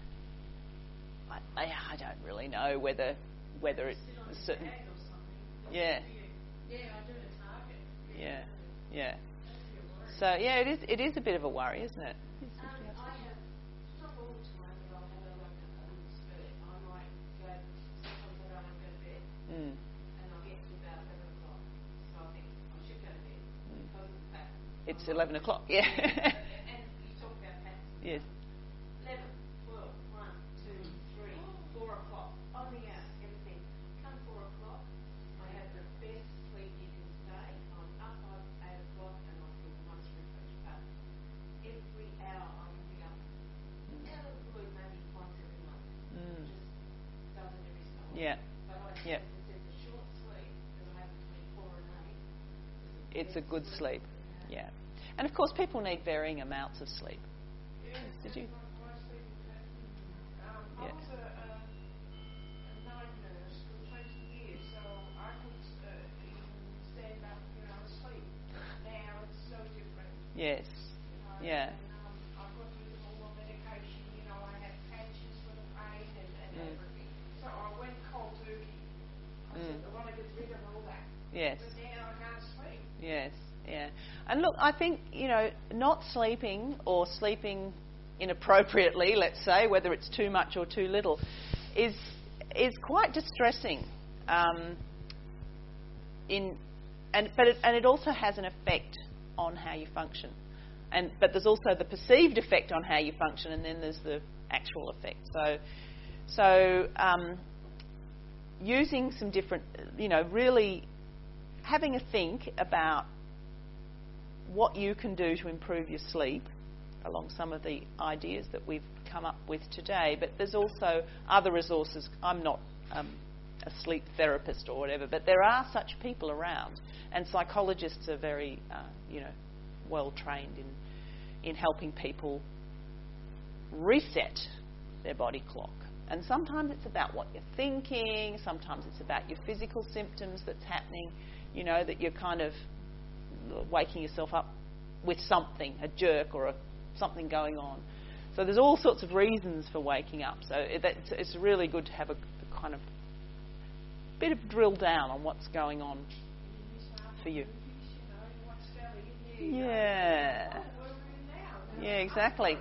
C: really know whether it's a certain. Yeah.
D: Yeah, I do the target.
C: Yeah. So yeah, it is a bit of a worry, isn't it?
E: I have, not all the time, but I'll have a spurt. I might go, sometimes I don't want to go to bed, and I'll get to about 11 o'clock. So I think I should go to bed. Because of that.
C: It's 11 o'clock, yeah.
E: And you talk about patterns.
C: Yes.
E: 11, 12, 1, 2, 3, 4 o'clock. On the out, everything. Come 4 o'clock, I have the best sleep you can stay. I'm up by 8 o'clock and I feel much refreshed. But every hour I'm getting up. Out of the blue, maybe once every month. Just doesn't every so often.
C: Yeah.
E: But I
C: Yep.
E: it's a short sleep that I have between 4 and 8.
C: It's a good sleep. Yeah. And of course, people need varying amounts of sleep. Did you?
F: I was a night nurse for 20 years, so I could even stand up, asleep. Now it's so different.
C: Yes. Yeah.
F: And I've got to use all the medication, I have patches for the pain and everything. So I went cold turkey. I said, I want to get rid of all that.
C: Yes.
F: But now I can't sleep.
C: Yes. Yeah. And look, I think, not sleeping or sleeping inappropriately, let's say, whether it's too much or too little, is quite distressing. But it also has an effect on how you function. But there's also the perceived effect on how you function, and then there's the actual effect. So using some different, really having a think about what you can do to improve your sleep along some of the ideas that we've come up with today. But there's also other resources. I'm not a sleep therapist or whatever, but there are such people around, and psychologists are very, well trained in helping people reset their body clock. And sometimes it's about what you're thinking, sometimes it's about your physical symptoms that's happening, that you're kind of waking yourself up with something, a jerk or something going on. So there's all sorts of reasons for waking up. So it's really good to have a kind of bit of drill down on what's going on for you. Yeah. Yeah, exactly.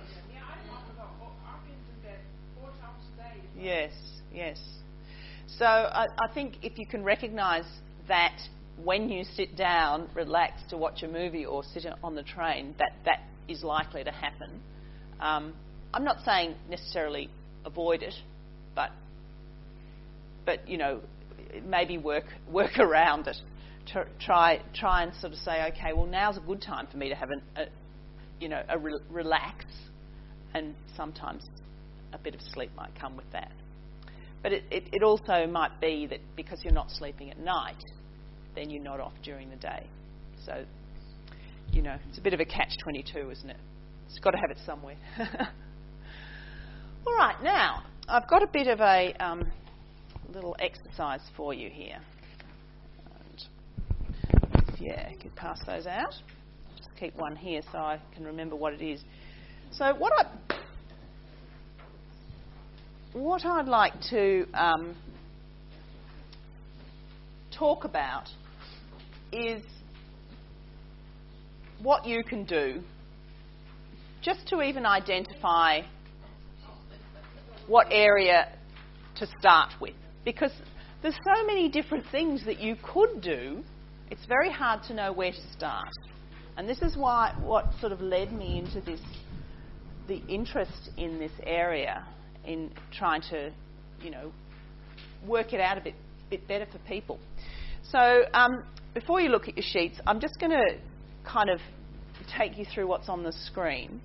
C: Yes. So I think if you can recognise that when you sit down, relax to watch a movie or sit on the train, that is likely to happen. I'm not saying necessarily avoid it, but maybe work around it. Try and sort of say, okay, well, now's a good time for me to have a relax, and sometimes a bit of sleep might come with that. But it also might be that because you're not sleeping at night, then you're not off during the day. So, it's a bit of a catch-22, isn't it? It's got to have it somewhere. All right, now, I've got a bit of a little exercise for you here. And, you can pass those out. Just keep one here so I can remember what it is. So what I'd like to talk about is what you can do just to even identify what area to start with. Because there's so many different things that you could do, it's very hard to know where to start. And this is what sort of led me into this the interest in this area, in trying to, work it out a bit better for people. So before you look at your sheets, I'm just going to kind of take you through what's on the screen.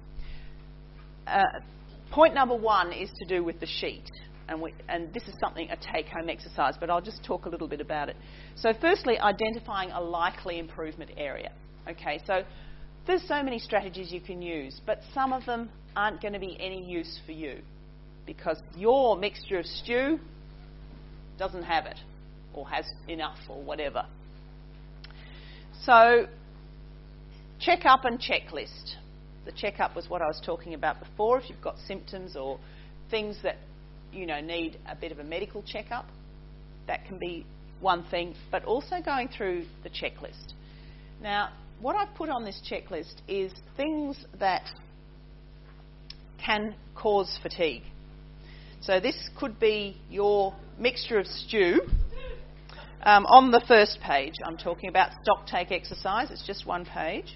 C: Point number 1 is to do with the sheet. And this is something, a take-home exercise, but I'll just talk a little bit about it. So firstly, identifying a likely improvement area. Okay, so there's so many strategies you can use, but some of them aren't going to be any use for you because your mixture of stew doesn't have it or has enough or whatever. So check-up and checklist. The check-up was what I was talking about before. If you've got symptoms or things that need a bit of a medical checkup, that can be one thing, but also going through the checklist. Now, what I've put on this checklist is things that can cause fatigue. So this could be your mixture of stew. On the first page, I'm talking about stock take exercise. It's just one page.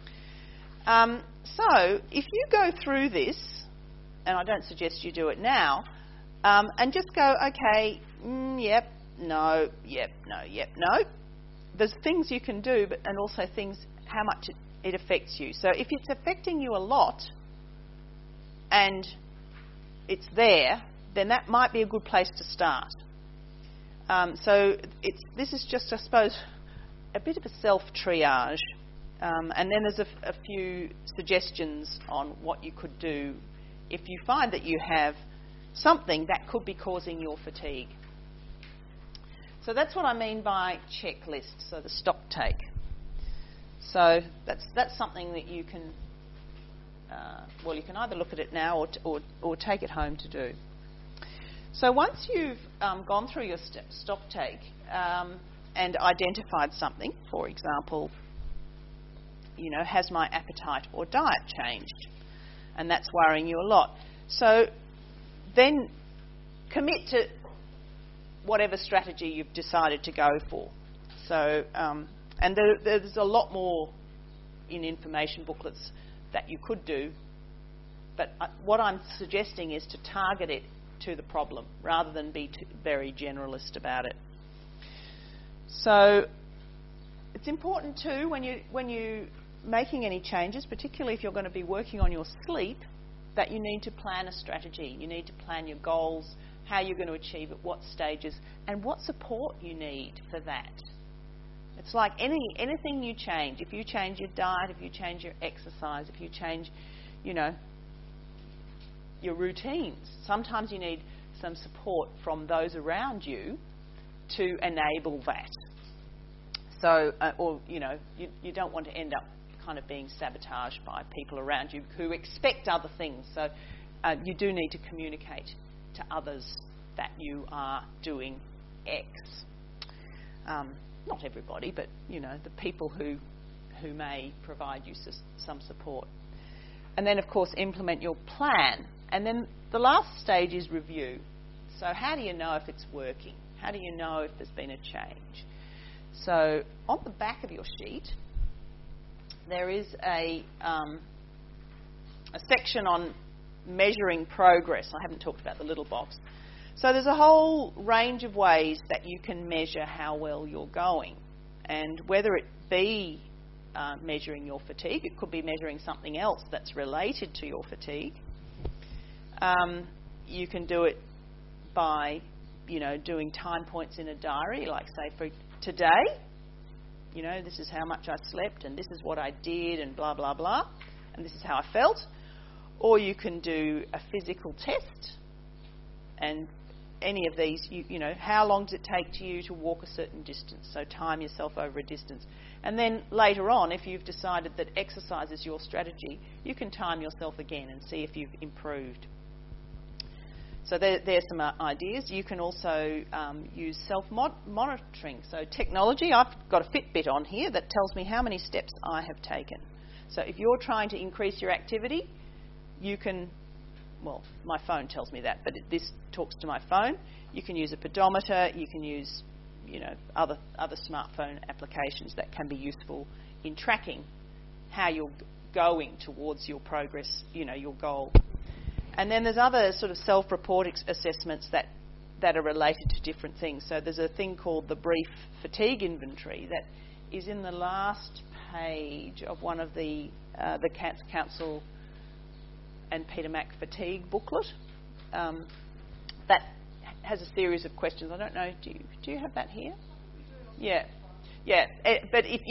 C: So if you go through this, and I don't suggest you do it now, and just go, okay, yep, no, yep, no, yep, no. There's things you can do, and also things, how much it affects you. So if it's affecting you a lot, and it's there, then that might be a good place to start. So this is just, I suppose, a bit of a self-triage. And then there's a few suggestions on what you could do if you find that you have something that could be causing your fatigue. So that's what I mean by checklist, so the stock take. So that's something that you can, you can either look at it now or take it home to do. So once you've gone through your stock take and identified something, for example, has my appetite or diet changed? And that's worrying you a lot. So then commit to whatever strategy you've decided to go for. So, and there's a lot more in information booklets that you could do, but what I'm suggesting is to target it to the problem rather than be very generalist about it. So it's important too when you making any changes, particularly if you're going to be working on your sleep, that you need to plan a strategy. You need to plan your goals, how you're going to achieve it, what stages, and what support you need for that. It's like anything you change. If you change your diet, if you change your exercise, if you change, your routines, sometimes you need some support from those around you to enable that. So, you don't want to end up kind of being sabotaged by people around you who expect other things. So you do need to communicate to others that you are doing X. Not everybody, but the people who may provide you some support. And then, of course, implement your plan. And then the last stage is review. So how do you know if it's working? How do you know if there's been a change? So on the back of your sheet, there is a section on measuring progress. I haven't talked about the little box. So there's a whole range of ways that you can measure how well you're going. And whether it be measuring your fatigue, it could be measuring something else that's related to your fatigue. You can do it by, doing time points in a diary, like say for today, this is how much I slept and this is what I did and blah, blah, blah, and this is how I felt. Or you can do a physical test, and any of these, how long does it take to you to walk a certain distance? So time yourself over a distance. And then later on, if you've decided that exercise is your strategy, you can time yourself again and see if you've improved. So there's some ideas. You can also use self-monitoring. So technology, I've got a Fitbit on here that tells me how many steps I have taken. So if you're trying to increase your activity, you can, my phone tells me that, but this talks to my phone. You can use a pedometer. You can use, other smartphone applications that can be useful in tracking how you're going towards your progress, your goal. And then there's other sort of self-report assessments that are related to different things. So there's a thing called the Brief Fatigue Inventory that is in the last page of one of the Cancer Council and Peter Mac fatigue booklet. That has a series of questions. I don't know, do you have that here? Yeah. But if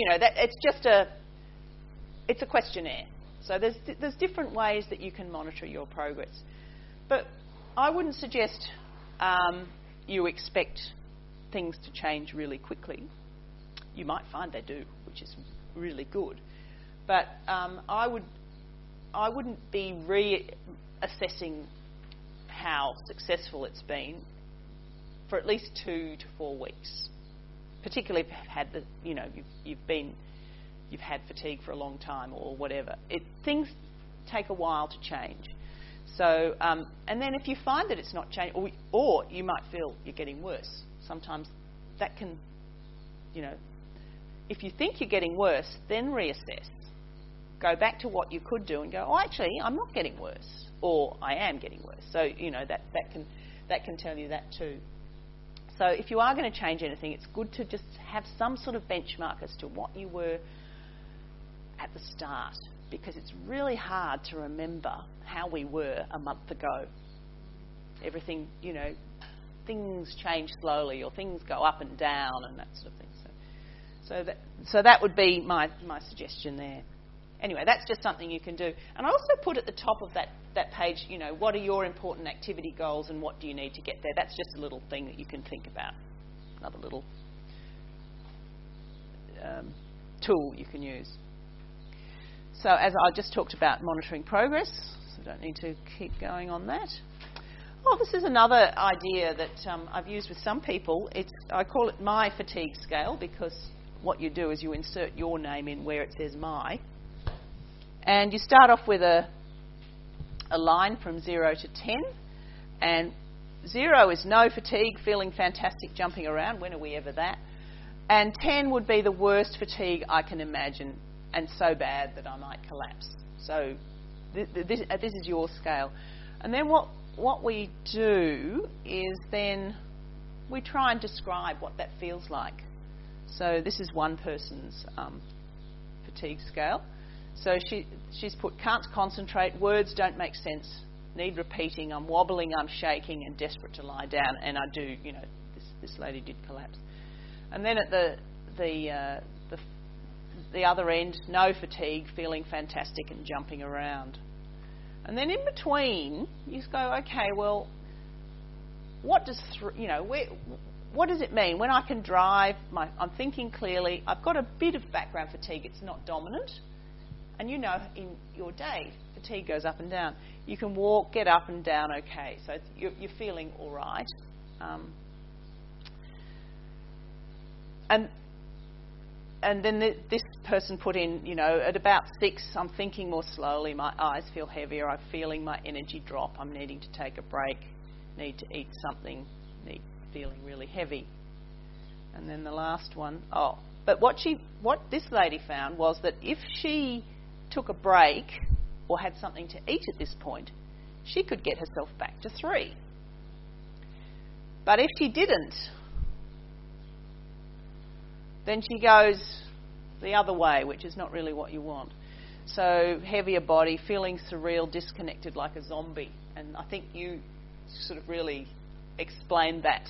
C: it's a questionnaire. So there's different ways that you can monitor your progress. But I wouldn't suggest you expect things to change really quickly. You might find they do, which is really good. But I wouldn't be reassessing how successful it's been for at least 2 to 4 weeks, particularly if you've had fatigue for a long time or whatever. Things take a while to change. So, and then if you find that it's not changing, or you might feel you're getting worse, sometimes that can, if you think you're getting worse, then reassess. Go back to what you could do and go, actually, I'm not getting worse, or I am getting worse. So, that can tell you that too. So if you are going to change anything, it's good to just have some sort of benchmark as to what you were at the start, because it's really hard to remember how we were a month ago. Everything, things change slowly, or things go up and down and that sort of thing. So that would be my suggestion there. Anyway, that's just something you can do. And I also put at the top of that page, what are your important activity goals and what do you need to get there? That's just a little thing that you can think about. Another little tool you can use. So as I just talked about monitoring progress, so I don't need to keep going on that. This is another idea that I've used with some people. I call it my fatigue scale, because what you do is you insert your name in where it says my. And you start off with a line from 0 to 10. And 0 is no fatigue, feeling fantastic, jumping around. When are we ever that? And 10 would be the worst fatigue I can imagine, and so bad that I might collapse. So this is your scale. And then what we do is then we try and describe what that feels like. So this is one person's fatigue scale. So she's put, can't concentrate, words don't make sense, need repeating, I'm wobbling, I'm shaking, and desperate to lie down. And I do, this lady did collapse. And then at the other end, no fatigue, feeling fantastic and jumping around. And then in between, you just go, okay, well, what does it mean when I can drive? I'm thinking clearly. I've got a bit of background fatigue. It's not dominant. And in your day, fatigue goes up and down. You can walk, get up and down okay. So you're feeling all right. And then this person put in, at about 6, I'm thinking more slowly. My eyes feel heavier. I'm feeling my energy drop. I'm needing to take a break. Need to eat something. Feeling really heavy. And then the last one. But what this lady found was that if she took a break or had something to eat at this point, she could get herself back to 3. But if she didn't, then she goes the other way, which is not really what you want. So heavier body, feeling surreal, disconnected like a zombie. And I think you sort of really explained that,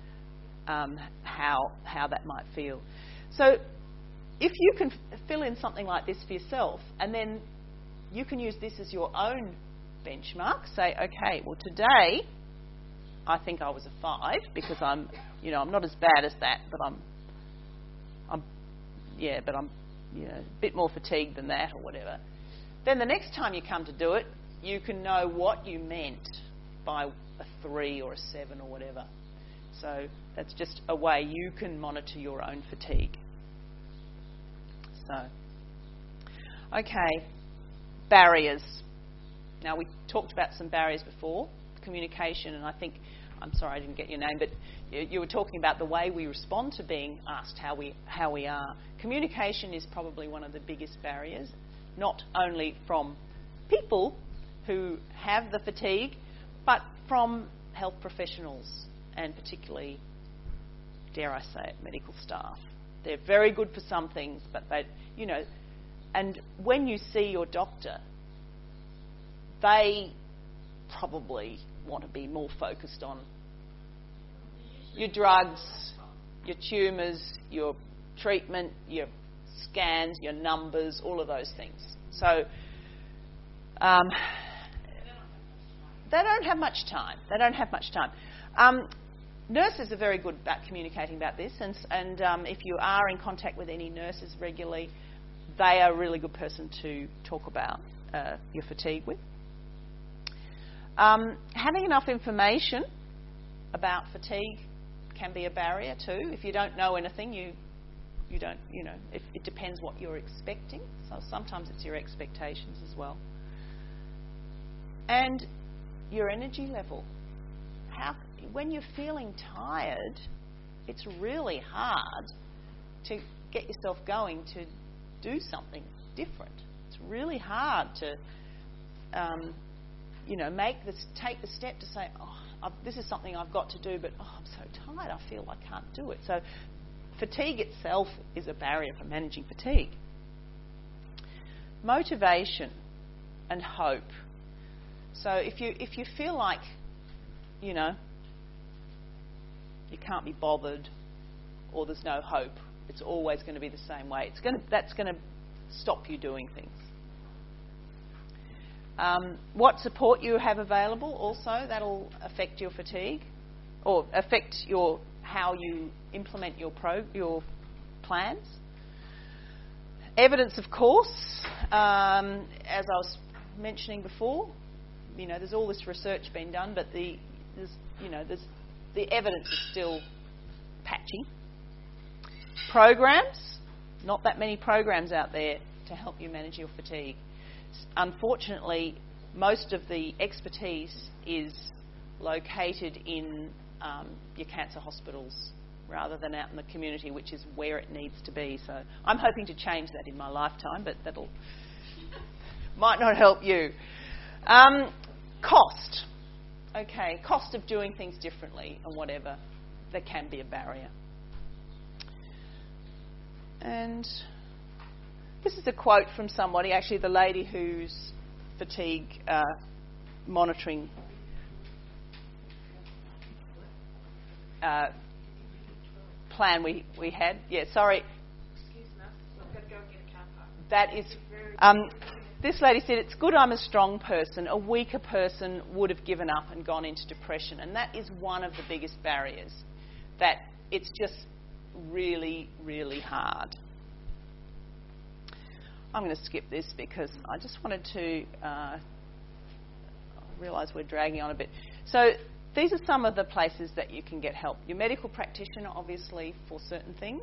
C: how that might feel. So if you can fill in something like this for yourself, and then you can use this as your own benchmark. Say, okay, well today I think I was a 5 because I'm not as bad as that, but I'm a bit more fatigued than that or whatever. Then the next time you come to do it, you can know what you meant by a 3 or a 7 or whatever. So that's just a way you can monitor your own fatigue. So, okay, barriers. Now, we talked about some barriers before, communication, and I'm sorry I didn't get your name, but you were talking about the way we respond to being asked how we are. Communication is probably one of the biggest barriers. not only from people who have the fatigue, but from health professionals and particularly, dare I say it, medical staff. They're very good for some things, but they, you know, and when you see your doctor, they probably want to be more focused on your drugs, your tumours, your treatment, your scans, your numbers, all of those things. So they don't have much time. Nurses are very good about communicating about this, and if you are in contact with any nurses regularly, they are a really good person to talk about your fatigue with. Having enough information about fatigue can be a barrier too. If you don't know anything, you don't, you know, it depends what you're expecting. So sometimes it's your expectations as well. And your energy level. When you're feeling tired, it's really hard to get yourself going to do something different. It's really hard to, take the step to say, this is something I've got to do, but I'm so tired, I feel I can't do it. So fatigue itself is a barrier for managing fatigue. Motivation and hope. So if you feel like, you know, you can't be bothered or there's no hope, it's always going to be the same way. That's going to stop you doing things. What support you have available also, that'll affect your fatigue or affect how you implement your plans. Evidence, of course, as I was mentioning before, you know, there's all this research being done, but the evidence is still patchy. Programs, not that many programs out there to help you manage your fatigue. Unfortunately, most of the expertise is located in your cancer hospitals rather than out in the community, which is where it needs to be. So I'm hoping to change that in my lifetime, but that'll might not help you. Cost. Okay, cost of doing things differently and whatever, that can be a barrier. And this is a quote from somebody, actually the lady whose fatigue monitoring plan we had. Yeah, sorry.
F: Excuse me, I've got to go and get a car park.
C: That is... this lady said, it's good I'm a strong person. A weaker person would have given up and gone into depression. And that is one of the biggest barriers, that it's just really, really hard. I'm going to skip this because I just wanted to realise we're dragging on a bit. So these are some of the places that you can get help. Your medical practitioner, obviously, for certain things.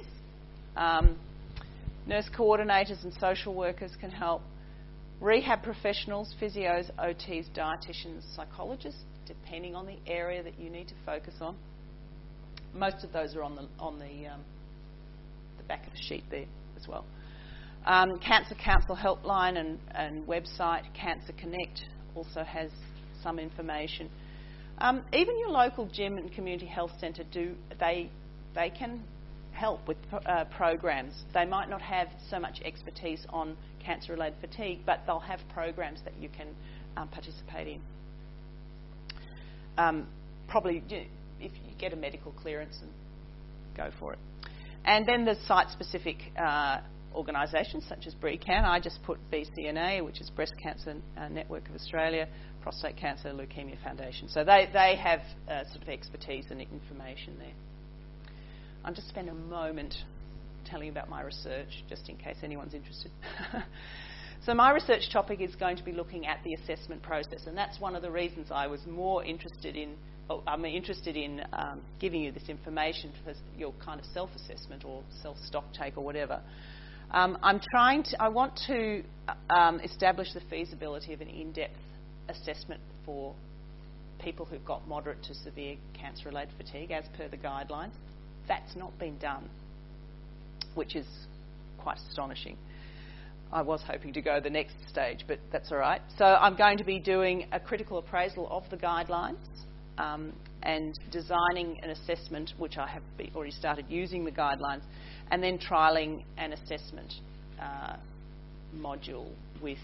C: Nurse coordinators and social workers can help. Rehab professionals, physios, OTs, dietitians, psychologists, depending on the area that you need to focus on. Most of those are on the back of the sheet there as well. Cancer Council helpline and website, Cancer Connect, also has some information. Even your local gym and community health centre they can help with programs. They might not have so much expertise on cancer-related fatigue, but they'll have programs that you can participate in. Probably if you get a medical clearance, and go for it. And then there's site-specific organisations such as BRECAN. I just put BCNA, which is Breast Cancer Network of Australia, Prostate Cancer Leukemia Foundation. So they have sort of expertise and information there. I'll just spend a moment telling you about my research, just in case anyone's interested. So my research topic is going to be looking at the assessment process, and that's one of the reasons I was more interested in giving you this information for your kind of self-assessment or self-stock take or whatever. I want to establish the feasibility of an in-depth assessment for people who've got moderate to severe cancer-related fatigue, as per the guidelines. That's not been done, which is quite astonishing. I was hoping to go the next stage, but that's all right. So I'm going to be doing a critical appraisal of the guidelines and designing an assessment, which I have already started using the guidelines, and then trialling an assessment module with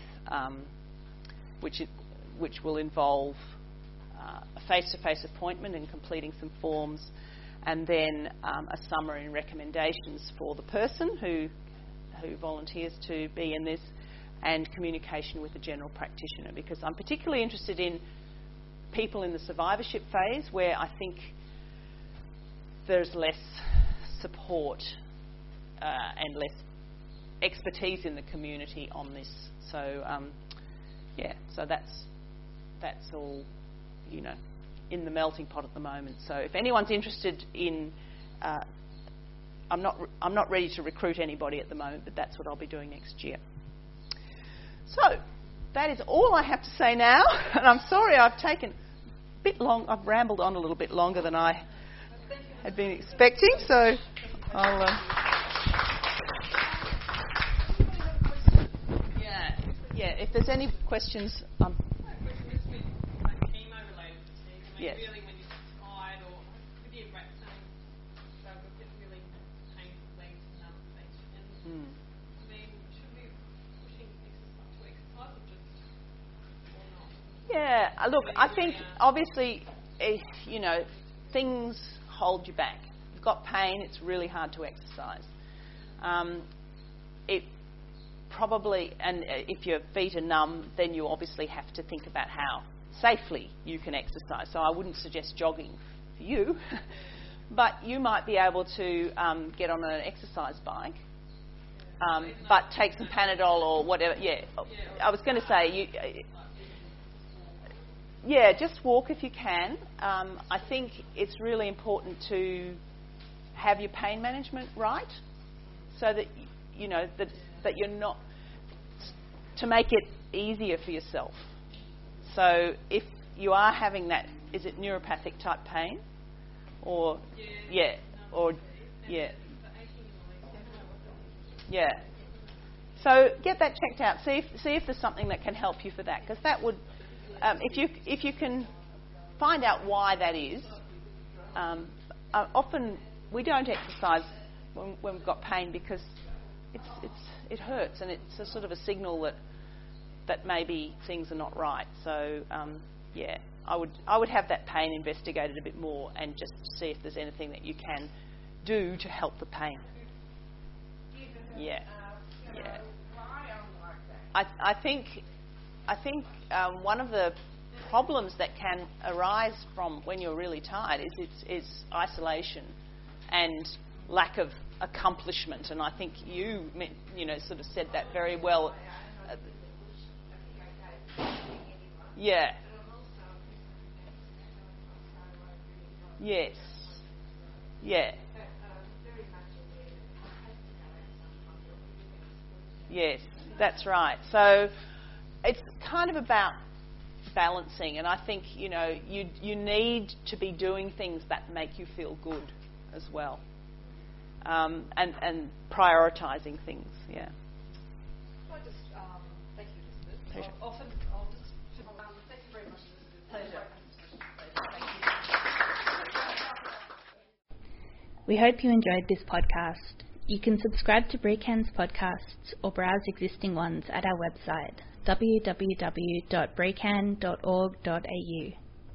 C: which will involve a face-to-face appointment and completing some forms, and then a summary and recommendations for the person who volunteers to be in this, and communication with the general practitioner, because I'm particularly interested in people in the survivorship phase where I think there's less support and less expertise in the community on this. So so that's all, you know, in the melting pot at the moment. So if anyone's interested in, I'm not ready to recruit anybody at the moment, but that's what I'll be doing next year. So that is all I have to say now, and I'm sorry I've taken a bit long. I've rambled on a little bit longer than I had been expecting. So I'll. If there's any questions. Yes.
F: Really, when you're tired or with your back saying, so we've got really painful legs and other things. And then should we be pushing exercise or just or not?
C: Yeah, look, I think obviously, you know, things hold you back. If you've got pain, it's really hard to exercise. It probably, and if your feet are numb, then you obviously have to think about how safely you can exercise. So I wouldn't suggest jogging for you, but you might be able to get on an exercise bike, but take some Panadol or whatever. Yeah, I was going to say, just walk if you can. I think it's really important to have your pain management right, so that you know that you're not, to make it easier for yourself. So if you are having that, is it neuropathic type pain? Or, So get that checked out. See if there's something that can help you for that. Because that would, if you can find out why that is, often we don't exercise when we've got pain because it hurts, and it's a sort of a signal that maybe things are not right. So I would have that pain investigated a bit more and just see if there's anything that you can do to help the pain. I think one of the problems that can arise from when you're really tired is isolation and lack of accomplishment, and I think you sort of said that very well. Yes. Yeah. Yes, that's right. So it's kind of about balancing, and I think you need to be doing things that make you feel good as well. And prioritising things, yeah.
G: Can I just thank you, Elizabeth.
C: Pleasure.
G: I'll just thank you very much.
C: Pleasure.
A: We hope you enjoyed this podcast. You can subscribe to BRECAN's podcasts or browse existing ones at our website, www.brecan.org.au.